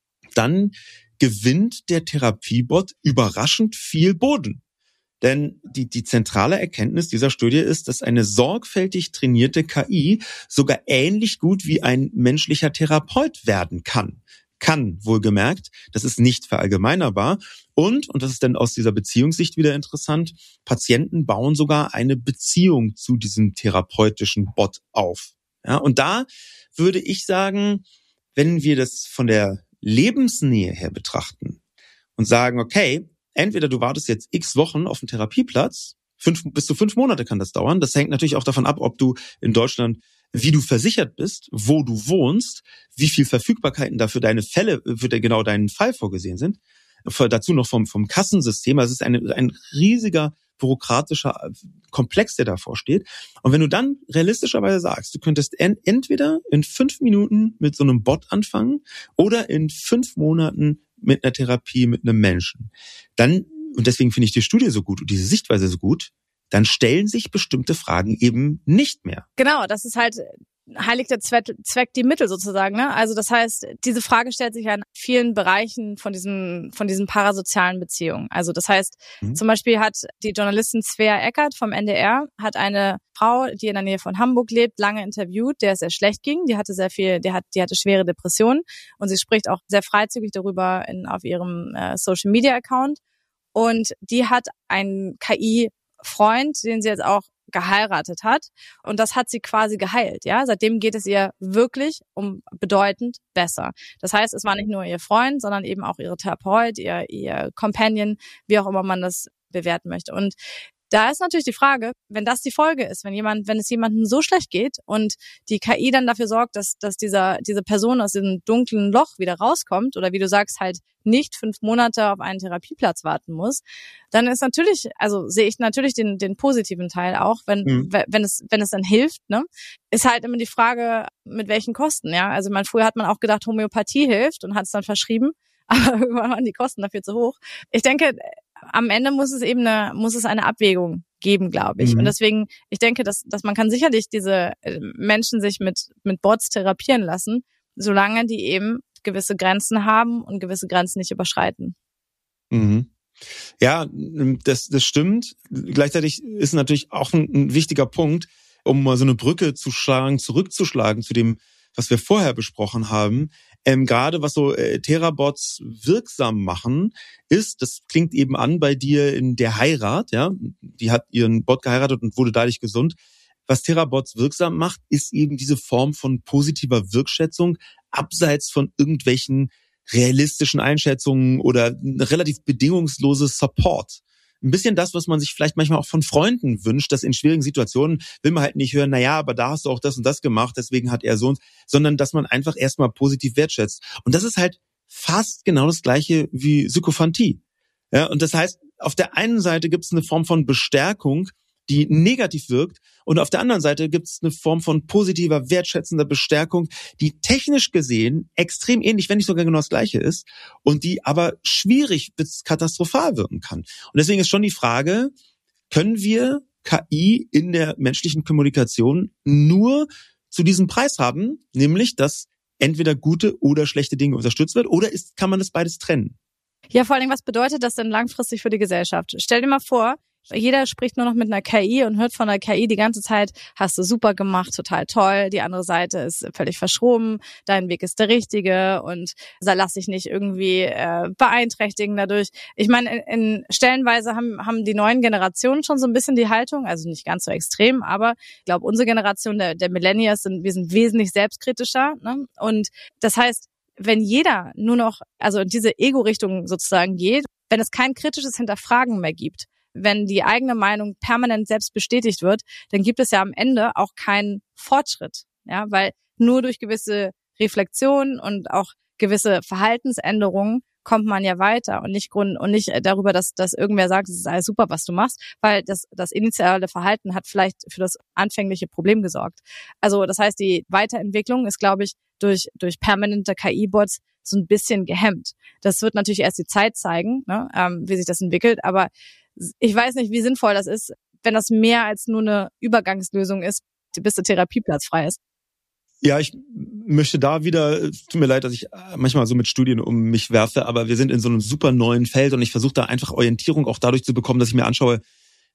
dann gewinnt der Therapiebot überraschend viel Boden. Denn die, die zentrale Erkenntnis dieser Studie ist, dass eine sorgfältig trainierte K I sogar ähnlich gut wie ein menschlicher Therapeut werden kann. kann, wohlgemerkt. Das ist nicht verallgemeinerbar. Und, und das ist dann aus dieser Beziehungssicht wieder interessant, Patienten bauen sogar eine Beziehung zu diesem therapeutischen Bot auf. Ja, und da würde ich sagen, wenn wir das von der Lebensnähe her betrachten und sagen, okay, entweder du wartest jetzt x Wochen auf einen Therapieplatz, fünf, bis zu fünf Monate kann das dauern. Das hängt natürlich auch davon ab, ob du in Deutschland, wie du versichert bist, wo du wohnst, wie viel Verfügbarkeiten da für deine Fälle, für genau deinen Fall vorgesehen sind. Dazu noch vom, vom Kassensystem. Also es ist eine, ein riesiger bürokratischer Komplex, der davor steht. Und wenn du dann realistischerweise sagst, du könntest en- entweder in fünf Minuten mit so einem Bot anfangen oder in fünf Monaten mit einer Therapie mit einem Menschen, dann, und deswegen finde ich die Studie so gut und diese Sichtweise so gut, dann stellen sich bestimmte Fragen eben nicht mehr. Genau, das ist halt heiligt der Zweck, Zweck die Mittel sozusagen, ne? Also das heißt, diese Frage stellt sich ja in vielen Bereichen von diesen von diesen parasozialen Beziehungen. Also das heißt, mhm. zum Beispiel hat die Journalistin Svea Eckert vom N D R hat eine Frau, die in der Nähe von Hamburg lebt, lange interviewt, der es sehr schlecht ging. Die hatte sehr viel, die hat, die hatte schwere Depressionen und sie spricht auch sehr freizügig darüber in auf ihrem äh, Social Media Account. Und die hat einen K I-Freund, den sie jetzt auch geheiratet hat, und das hat sie quasi geheilt, ja. Seitdem geht es ihr wirklich um bedeutend besser. Das heißt, es war nicht nur ihr Freund, sondern eben auch ihre Therapeut, ihr ihr Companion, wie auch immer man das bewerten möchte. Und da ist natürlich die Frage, wenn das die Folge ist, wenn jemand, wenn es jemandem so schlecht geht und die K I dann dafür sorgt, dass dass dieser diese Person aus diesem dunklen Loch wieder rauskommt oder wie du sagst halt nicht fünf Monate auf einen Therapieplatz warten muss, dann ist natürlich, also sehe ich natürlich den den positiven Teil auch, wenn mhm. wenn es wenn es dann hilft, ne, ist halt immer die Frage, mit welchen Kosten, ja. Also man früher hat man auch gedacht, Homöopathie hilft und hat es dann verschrieben, aber irgendwann waren die Kosten dafür zu hoch. Ich denke, am Ende muss es eben eine, muss es eine Abwägung geben, glaube ich. Mhm. Und deswegen, ich denke, dass, dass man kann sicherlich diese Menschen sich mit, mit Bots therapieren lassen, solange die eben gewisse Grenzen haben und gewisse Grenzen nicht überschreiten. Mhm. Ja, das, das stimmt. Gleichzeitig ist natürlich auch ein, ein wichtiger Punkt, um mal so eine Brücke zu schlagen, zurückzuschlagen zu dem, was wir vorher besprochen haben. Ähm, gerade was so äh, Therabots wirksam machen, ist, das klingt eben an bei dir in der Heirat, ja, die hat ihren Bot geheiratet und wurde dadurch gesund. Was Therabots wirksam macht, ist eben diese Form von positiver Wirkschätzung, abseits von irgendwelchen realistischen Einschätzungen oder ein relativ bedingungsloses Support. Ein bisschen das, was man sich vielleicht manchmal auch von Freunden wünscht, dass in schwierigen Situationen will man halt nicht hören, na ja, aber da hast du auch das und das gemacht, deswegen hat er so, sondern dass man einfach erstmal positiv wertschätzt. Und das ist halt fast genau das Gleiche wie Sykophantie. Ja, und das heißt, auf der einen Seite gibt es eine Form von Bestärkung, die negativ wirkt, und auf der anderen Seite gibt es eine Form von positiver, wertschätzender Bestärkung, die technisch gesehen extrem ähnlich, wenn nicht sogar genau das Gleiche ist, und die aber schwierig bis katastrophal wirken kann. Und deswegen ist schon die Frage, können wir K I in der menschlichen Kommunikation nur zu diesem Preis haben, nämlich, dass entweder gute oder schlechte Dinge unterstützt wird, oder ist, kann man das beides trennen? Ja, vor allem, was bedeutet das denn langfristig für die Gesellschaft? Stell dir mal vor, jeder spricht nur noch mit einer K I und hört von der K I die ganze Zeit, hast du super gemacht, total toll, die andere Seite ist völlig verschroben, dein Weg ist der richtige und da lass dich nicht irgendwie äh, beeinträchtigen dadurch. Ich meine, in, in stellenweise haben haben die neuen Generationen schon so ein bisschen die Haltung, also nicht ganz so extrem, aber ich glaube, unsere Generation der, der Millennials, sind wir sind wesentlich selbstkritischer, ne? Und das heißt, wenn jeder nur noch, also in diese Ego-Richtung sozusagen geht, wenn es kein kritisches Hinterfragen mehr gibt, wenn die eigene Meinung permanent selbst bestätigt wird, dann gibt es ja am Ende auch keinen Fortschritt, ja, weil nur durch gewisse Reflexion und auch gewisse Verhaltensänderungen kommt man ja weiter und nicht Grund und nicht darüber, dass dass irgendwer sagt, es ist alles super, was du machst, weil das das initiale Verhalten hat vielleicht für das anfängliche Problem gesorgt. Also das heißt, die Weiterentwicklung ist, glaube ich, durch durch permanente K I-Bots so ein bisschen gehemmt. Das wird natürlich erst die Zeit zeigen, ne, ähm, wie sich das entwickelt, aber ich weiß nicht, wie sinnvoll das ist, wenn das mehr als nur eine Übergangslösung ist, bis der Therapieplatz frei ist. Ja, ich möchte da wieder, tut mir leid, dass ich manchmal so mit Studien um mich werfe, aber wir sind in so einem super neuen Feld und ich versuche da einfach Orientierung auch dadurch zu bekommen, dass ich mir anschaue,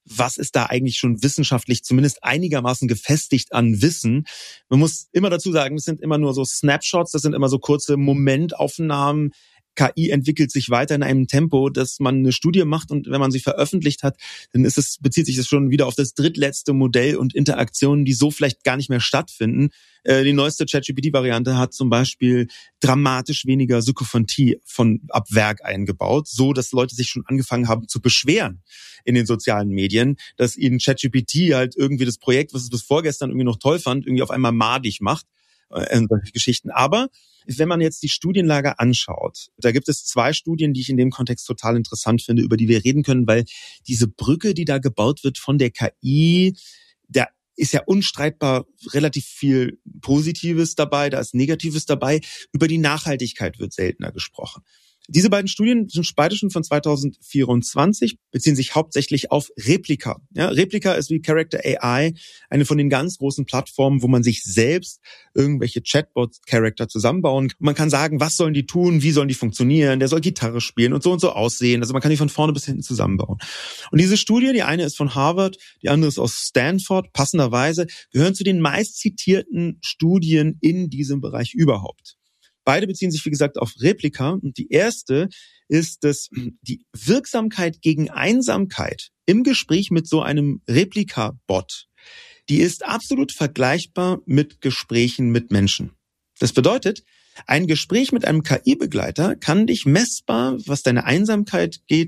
was ist da eigentlich schon wissenschaftlich zumindest einigermaßen gefestigt an Wissen. Man muss immer dazu sagen, das sind immer nur so Snapshots, das sind immer so kurze Momentaufnahmen. K I entwickelt sich weiter in einem Tempo, dass man eine Studie macht und wenn man sie veröffentlicht hat, dann ist es, bezieht sich das schon wieder auf das drittletzte Modell und Interaktionen, die so vielleicht gar nicht mehr stattfinden. Äh, die neueste ChatGPT-Variante hat zum Beispiel dramatisch weniger Sykophontie von ab Werk eingebaut, so dass Leute sich schon angefangen haben zu beschweren in den sozialen Medien, dass ihnen ChatGPT halt irgendwie das Projekt, was es bis vorgestern irgendwie noch toll fand, irgendwie auf einmal madig macht. Äh, solche Geschichten. Aber wenn man jetzt die Studienlage anschaut, da gibt es zwei Studien, die ich in dem Kontext total interessant finde, über die wir reden können, weil diese Brücke, die da gebaut wird von der K I, da ist ja unstreitbar relativ viel Positives dabei, da ist Negatives dabei. Über die Nachhaltigkeit wird seltener gesprochen. Diese beiden Studien sind beide schon von zwanzig vierundzwanzig, beziehen sich hauptsächlich auf Replika. Ja, Replika ist wie Character A I, eine von den ganz großen Plattformen, wo man sich selbst irgendwelche Chatbot-Charakter zusammenbauen kann. Man kann sagen, was sollen die tun, wie sollen die funktionieren, der soll Gitarre spielen und so und so aussehen. Also man kann die von vorne bis hinten zusammenbauen. Und diese Studie, die eine ist von Harvard, die andere ist aus Stanford, passenderweise, gehören zu den meistzitierten Studien in diesem Bereich überhaupt. Beide beziehen sich, wie gesagt, auf Replika. Und die erste ist, dass die Wirksamkeit gegen Einsamkeit im Gespräch mit so einem Replika-Bot, die ist absolut vergleichbar mit Gesprächen mit Menschen. Das bedeutet, ein Gespräch mit einem K I-Begleiter kann dich messbar, was deine Einsamkeit geht,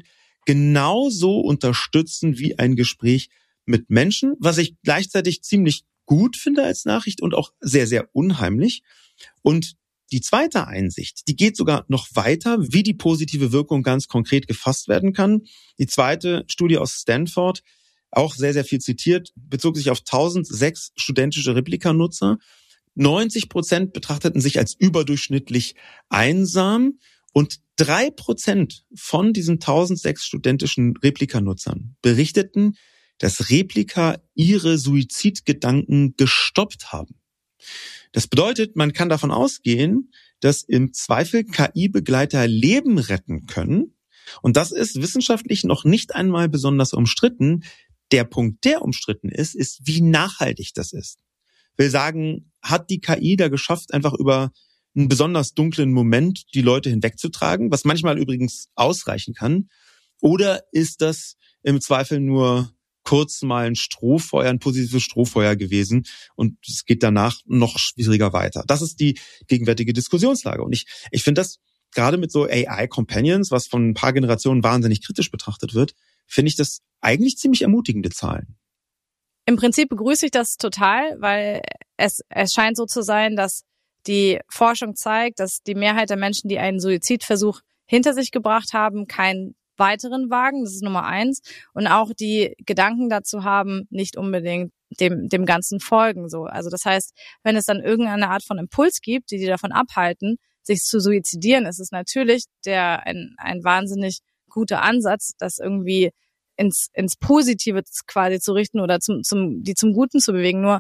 genauso unterstützen wie ein Gespräch mit Menschen, was ich gleichzeitig ziemlich gut finde als Nachricht und auch sehr, sehr unheimlich. Und die zweite Einsicht, die geht sogar noch weiter, wie die positive Wirkung ganz konkret gefasst werden kann. Die zweite Studie aus Stanford, auch sehr, sehr viel zitiert, bezog sich auf tausendsechs studentische Replika-Nutzer. neunzig Prozent betrachteten sich als überdurchschnittlich einsam und drei Prozent von diesen tausendsechs studentischen Replika-Nutzern berichteten, dass Replika ihre Suizidgedanken gestoppt haben. Das bedeutet, man kann davon ausgehen, dass im Zweifel K I-Begleiter Leben retten können. Und das ist wissenschaftlich noch nicht einmal besonders umstritten. Der Punkt, der umstritten ist, ist, wie nachhaltig das ist. Ich will sagen, hat die K I da geschafft, einfach über einen besonders dunklen Moment die Leute hinwegzutragen, was manchmal übrigens ausreichen kann? Oder ist das im Zweifel nur kurz mal ein Strohfeuer, ein positives Strohfeuer gewesen und es geht danach noch schwieriger weiter. Das ist die gegenwärtige Diskussionslage. Und ich, ich finde das gerade mit so A I-Companions, was von ein paar Generationen wahnsinnig kritisch betrachtet wird, finde ich das eigentlich ziemlich ermutigende Zahlen. Im Prinzip begrüße ich das total, weil es, es scheint so zu sein, dass die Forschung zeigt, dass die Mehrheit der Menschen, die einen Suizidversuch hinter sich gebracht haben, keinen weiteren wagen, das ist Nummer eins. Und auch die Gedanken dazu haben, nicht unbedingt dem dem Ganzen folgen. So, also das heißt, wenn es dann irgendeine Art von Impuls gibt, die die davon abhalten, sich zu suizidieren, ist es natürlich der ein ein wahnsinnig guter Ansatz, das irgendwie ins ins Positive quasi zu richten oder zum zum die zum Guten zu bewegen. Nur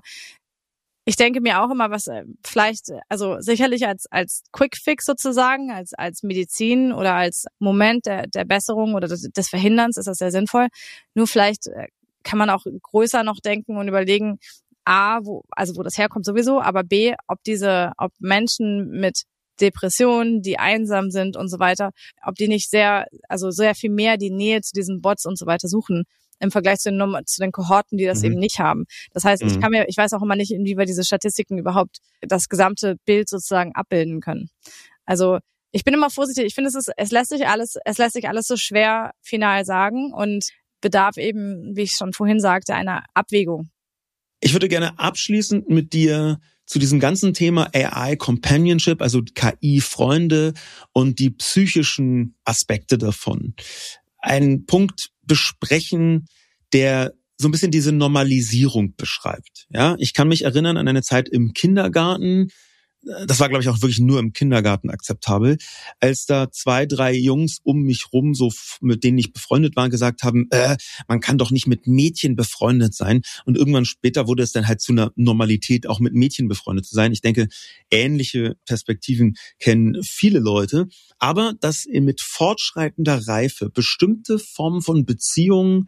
ich denke mir auch immer, was vielleicht, also sicherlich als als Quick-Fix sozusagen, als als Medizin oder als Moment der der Besserung oder des, des Verhinderns ist das sehr sinnvoll. Nur vielleicht kann man auch größer noch denken und überlegen, A, wo also wo das herkommt sowieso, aber B, ob diese, ob Menschen mit Depressionen, die einsam sind und so weiter, ob die nicht sehr, also sehr viel mehr die Nähe zu diesen Bots und so weiter suchen, im Vergleich zu den, zu den Kohorten, die das mhm. eben nicht haben. Das heißt, mhm. ich kann mir, ich weiß auch immer nicht, inwieweit diese Statistiken überhaupt das gesamte Bild sozusagen abbilden können. Also ich bin immer vorsichtig. Ich finde, es ist, es lässt sich alles, es lässt sich alles so schwer final sagen und bedarf eben, wie ich schon vorhin sagte, einer Abwägung. Ich würde gerne abschließend mit dir zu diesem ganzen Thema A I Companionship, also K I-Freunde und die psychischen Aspekte davon, einen Punkt besprechen, der so ein bisschen diese Normalisierung beschreibt. Ja, ich kann mich erinnern an eine Zeit im Kindergarten. Das war, glaube ich, auch wirklich nur im Kindergarten akzeptabel, als da zwei, drei Jungs um mich rum, so mit denen ich befreundet war, gesagt haben, äh, man kann doch nicht mit Mädchen befreundet sein. Und irgendwann später wurde es dann halt zu einer Normalität, auch mit Mädchen befreundet zu sein. Ich denke, ähnliche Perspektiven kennen viele Leute. Aber dass mit fortschreitender Reife bestimmte Formen von Beziehungen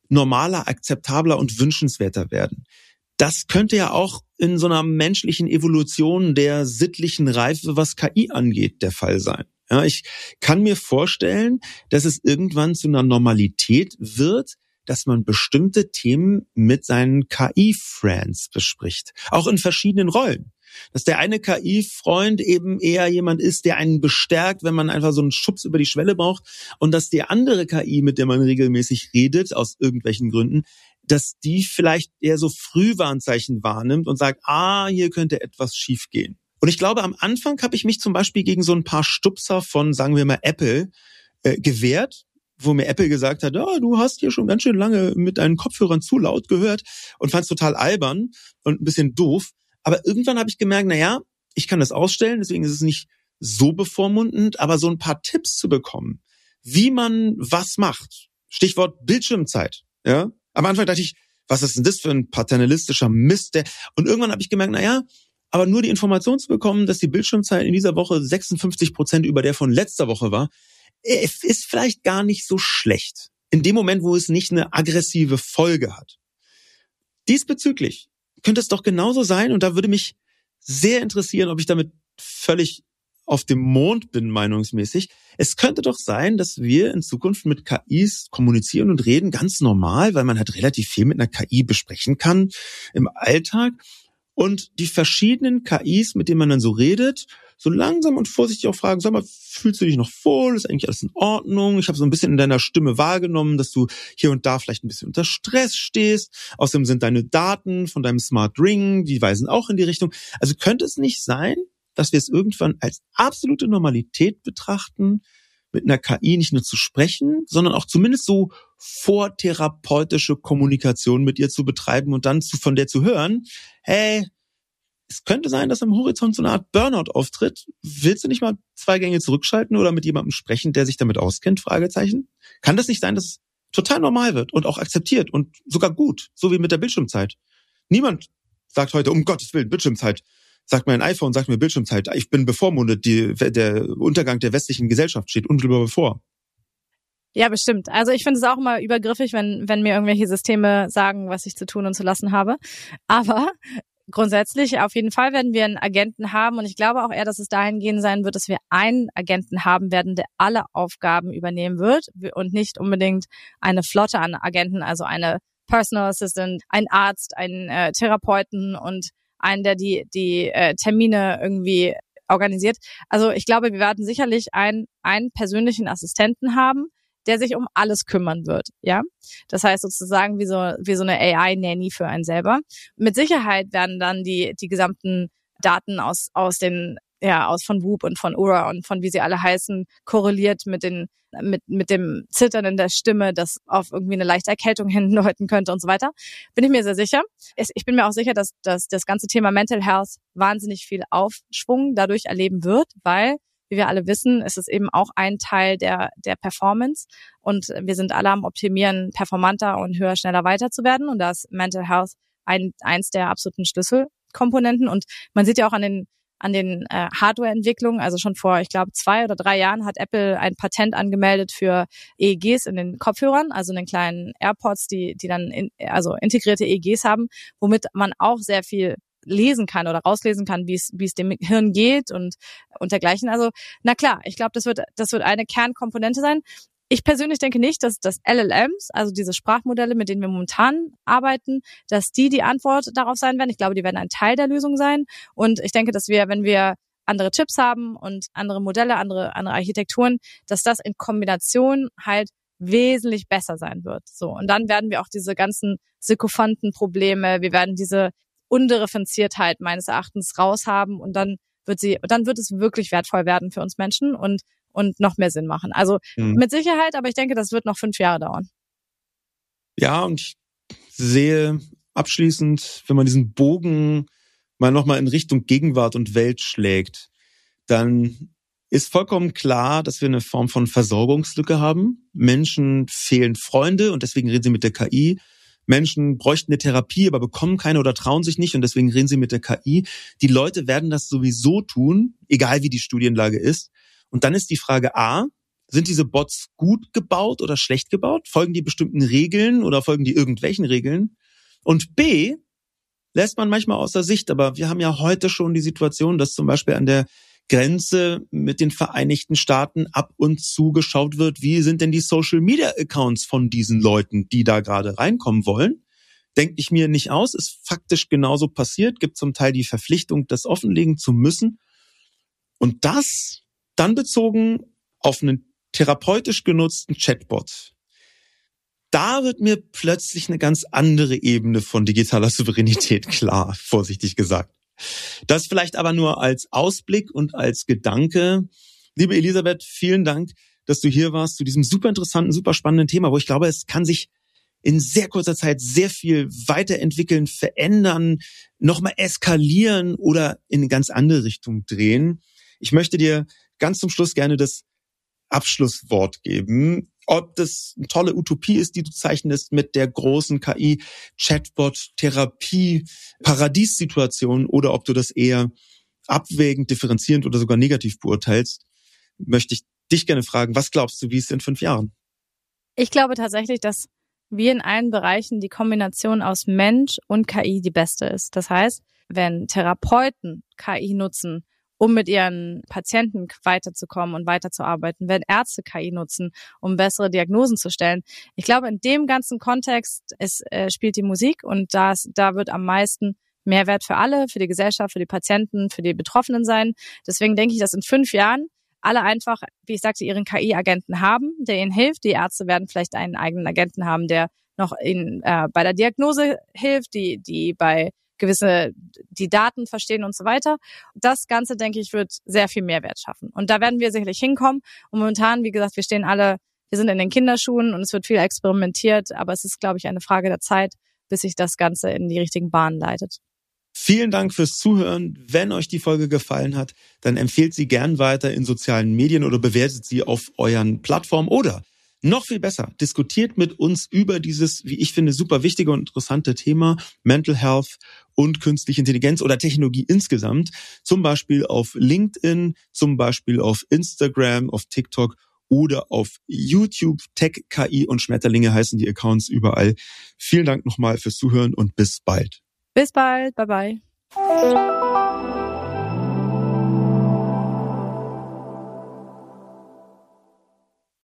normaler, akzeptabler und wünschenswerter werden. Das könnte ja auch in so einer menschlichen Evolution der sittlichen Reife, was K I angeht, der Fall sein. Ja, ich kann mir vorstellen, dass es irgendwann zu einer Normalität wird, dass man bestimmte Themen mit seinen K I-Friends bespricht. Auch in verschiedenen Rollen. Dass der eine K I-Freund eben eher jemand ist, der einen bestärkt, wenn man einfach so einen Schubs über die Schwelle braucht. Und dass die andere K I, mit der man regelmäßig redet, aus irgendwelchen Gründen, dass die vielleicht eher so Frühwarnzeichen wahrnimmt und sagt, ah, hier könnte etwas schiefgehen. Und ich glaube, am Anfang habe ich mich zum Beispiel gegen so ein paar Stupser von, sagen wir mal, Apple äh, gewehrt, wo mir Apple gesagt hat, oh, du hast hier schon ganz schön lange mit deinen Kopfhörern zu laut gehört und fand es total albern und ein bisschen doof. Aber irgendwann habe ich gemerkt, na ja, ich kann das ausstellen, deswegen ist es nicht so bevormundend, aber so ein paar Tipps zu bekommen, wie man was macht. Stichwort Bildschirmzeit. Ja, am Anfang dachte ich, was ist denn das für ein paternalistischer Mist? Und irgendwann habe ich gemerkt, na ja, aber nur die Information zu bekommen, dass die Bildschirmzeit in dieser Woche sechsundfünfzig Prozent über der von letzter Woche war, ist vielleicht gar nicht so schlecht. In dem Moment, wo es nicht eine aggressive Folge hat. Diesbezüglich könnte es doch genauso sein, und da würde mich sehr interessieren, ob ich damit völlig auf dem Mond bin, meinungsmäßig. Es könnte doch sein, dass wir in Zukunft mit K Is kommunizieren und reden, ganz normal, weil man halt relativ viel mit einer K I besprechen kann im Alltag. Und die verschiedenen K Is, mit denen man dann so redet, so langsam und vorsichtig auch fragen, sag mal, fühlst du dich noch wohl? Ist eigentlich alles in Ordnung? Ich habe so ein bisschen in deiner Stimme wahrgenommen, dass du hier und da vielleicht ein bisschen unter Stress stehst. Außerdem sind deine Daten von deinem Smart Ring, die weisen auch in die Richtung. Also könnte es nicht sein, dass wir es irgendwann als absolute Normalität betrachten, mit einer K I nicht nur zu sprechen, sondern auch zumindest so vortherapeutische Kommunikation mit ihr zu betreiben und dann zu, von der zu hören, hey, es könnte sein, dass am Horizont so eine Art Burnout auftritt. Willst du nicht mal zwei Gänge zurückschalten oder mit jemandem sprechen, der sich damit auskennt? Fragezeichen. Kann das nicht sein, dass es total normal wird und auch akzeptiert und sogar gut, so wie mit der Bildschirmzeit? Niemand sagt heute, um Gottes Willen, Bildschirmzeit. Sagt mein iPhone, sagt mir Bildschirmzeit. Ich bin bevormundet. Die, der Untergang der westlichen Gesellschaft steht unmittelbar bevor. Ja, bestimmt. Also ich finde es auch immer übergriffig, wenn wenn mir irgendwelche Systeme sagen, was ich zu tun und zu lassen habe. Aber grundsätzlich, auf jeden Fall werden wir einen Agenten haben. Und ich glaube auch eher, dass es dahingehend sein wird, dass wir einen Agenten haben werden, der alle Aufgaben übernehmen wird und nicht unbedingt eine Flotte an Agenten, also eine Personal Assistant, ein Arzt, einen äh, Therapeuten und einen, der die die äh, Termine irgendwie organisiert. Also ich glaube, wir werden sicherlich einen einen persönlichen Assistenten haben, der sich um alles kümmern wird, ja. Das heißt sozusagen wie so wie so eine A I-Nanny für einen selber. Mit Sicherheit werden dann die die gesamten Daten aus aus den ja aus von Whoop und von Ura und von wie sie alle heißen korreliert mit den mit mit dem Zittern in der Stimme, das auf irgendwie eine leichte Erkältung hindeuten könnte und so weiter. Bin ich mir sehr sicher. Ich bin mir auch sicher, dass dass das ganze Thema Mental Health wahnsinnig viel Aufschwung dadurch erleben wird, weil wie wir alle wissen, ist es eben auch ein Teil der der Performance und wir sind alle am Optimieren, performanter und höher, schneller weiter zu werden und da ist Mental Health ein, eins der absoluten Schlüsselkomponenten und man sieht ja auch an den an den äh, Hardware-Entwicklungen, also schon vor, ich glaube, zwei oder drei Jahren hat Apple ein Patent angemeldet für E E Gs in den Kopfhörern, also in den kleinen AirPods, die die dann in, also integrierte E E Gs haben, womit man auch sehr viel lesen kann oder rauslesen kann, wie es wie es dem Hirn geht und und dergleichen. Also na klar, ich glaube, das wird das wird eine Kernkomponente sein. Ich persönlich denke nicht, dass das L L Ms, also diese Sprachmodelle, mit denen wir momentan arbeiten, dass die die Antwort darauf sein werden. Ich glaube, die werden ein Teil der Lösung sein. Und ich denke, dass wir, wenn wir andere Chips haben und andere Modelle, andere andere Architekturen, dass das in Kombination halt wesentlich besser sein wird. So, und dann werden wir auch diese ganzen sykophanten Probleme, wir werden diese Undifferenziertheit meines Erachtens raushaben und dann wird sie, dann wird es wirklich wertvoll werden für uns Menschen und und noch mehr Sinn machen. Also mhm. mit Sicherheit, aber ich denke, das wird noch fünf Jahre dauern. Ja, und ich sehe abschließend, wenn man diesen Bogen mal nochmal in Richtung Gegenwart und Welt schlägt, dann ist vollkommen klar, dass wir eine Form von Versorgungslücke haben. Menschen fehlen Freunde und deswegen reden sie mit der K I. Menschen bräuchten eine Therapie, aber bekommen keine oder trauen sich nicht und deswegen reden sie mit der K I. Die Leute werden das sowieso tun, egal wie die Studienlage ist. Und dann ist die Frage A, Sind diese Bots gut gebaut oder schlecht gebaut? Folgen die bestimmten Regeln oder folgen die irgendwelchen Regeln? Und B, lässt man manchmal außer Sicht, aber wir haben ja heute schon die Situation, dass zum Beispiel an der Grenze mit den Vereinigten Staaten ab und zu geschaut wird, wie sind denn die Social-Media-Accounts von diesen Leuten, die da gerade reinkommen wollen. Denke ich mir nicht aus, ist faktisch genauso passiert, gibt zum Teil die Verpflichtung, das offenlegen zu müssen. Und das dann bezogen auf einen therapeutisch genutzten Chatbot. Da wird mir plötzlich eine ganz andere Ebene von digitaler Souveränität klar, vorsichtig gesagt. Das vielleicht aber nur als Ausblick und als Gedanke. Liebe Elisabeth, vielen Dank, dass du hier warst zu diesem super interessanten, super spannenden Thema, wo ich glaube, es kann sich in sehr kurzer Zeit sehr viel weiterentwickeln, verändern, nochmal eskalieren oder in eine ganz andere Richtung drehen. Ich möchte dir ganz zum Schluss gerne das Abschlusswort geben. Ob das eine tolle Utopie ist, die du zeichnest mit der großen K I-Chatbot-Therapie-Paradiessituation oder ob du das eher abwägend, differenzierend oder sogar negativ beurteilst, möchte ich dich gerne fragen, was glaubst du, wie ist es in fünf Jahren? Ich glaube tatsächlich, dass wir in allen Bereichen die Kombination aus Mensch und K I die beste ist. Das heißt, wenn Therapeuten K I nutzen, um mit ihren Patienten weiterzukommen und weiterzuarbeiten, wenn Ärzte K I nutzen, um bessere Diagnosen zu stellen. Ich glaube, in dem ganzen Kontext ist, äh, spielt die Musik und das, da wird am meisten Mehrwert für alle, für die Gesellschaft, für die Patienten, für die Betroffenen sein. Deswegen denke ich, dass in fünf Jahren alle einfach, wie ich sagte, ihren K I-Agenten haben, der ihnen hilft. Die Ärzte werden vielleicht einen eigenen Agenten haben, der noch ihnen äh, bei der Diagnose hilft, die die bei gewisse die Daten verstehen und so weiter. Das Ganze, denke ich, wird sehr viel Mehrwert schaffen. Und da werden wir sicherlich hinkommen. Und momentan, wie gesagt, wir stehen alle, wir sind in den Kinderschuhen und es wird viel experimentiert, aber es ist, glaube ich, eine Frage der Zeit, bis sich das Ganze in die richtigen Bahnen leitet. Vielen Dank fürs Zuhören. Wenn euch die Folge gefallen hat, dann empfehlt sie gern weiter in sozialen Medien oder bewertet sie auf euren Plattformen oder noch viel besser, diskutiert mit uns über dieses, wie ich finde, super wichtige und interessante Thema Mental Health und künstliche Intelligenz oder Technologie insgesamt. Zum Beispiel auf LinkedIn, zum Beispiel auf Instagram, auf TikTok oder auf YouTube. Tech, K I und Schmetterlinge heißen die Accounts überall. Vielen Dank nochmal fürs Zuhören und bis bald. Bis bald. Bye bye.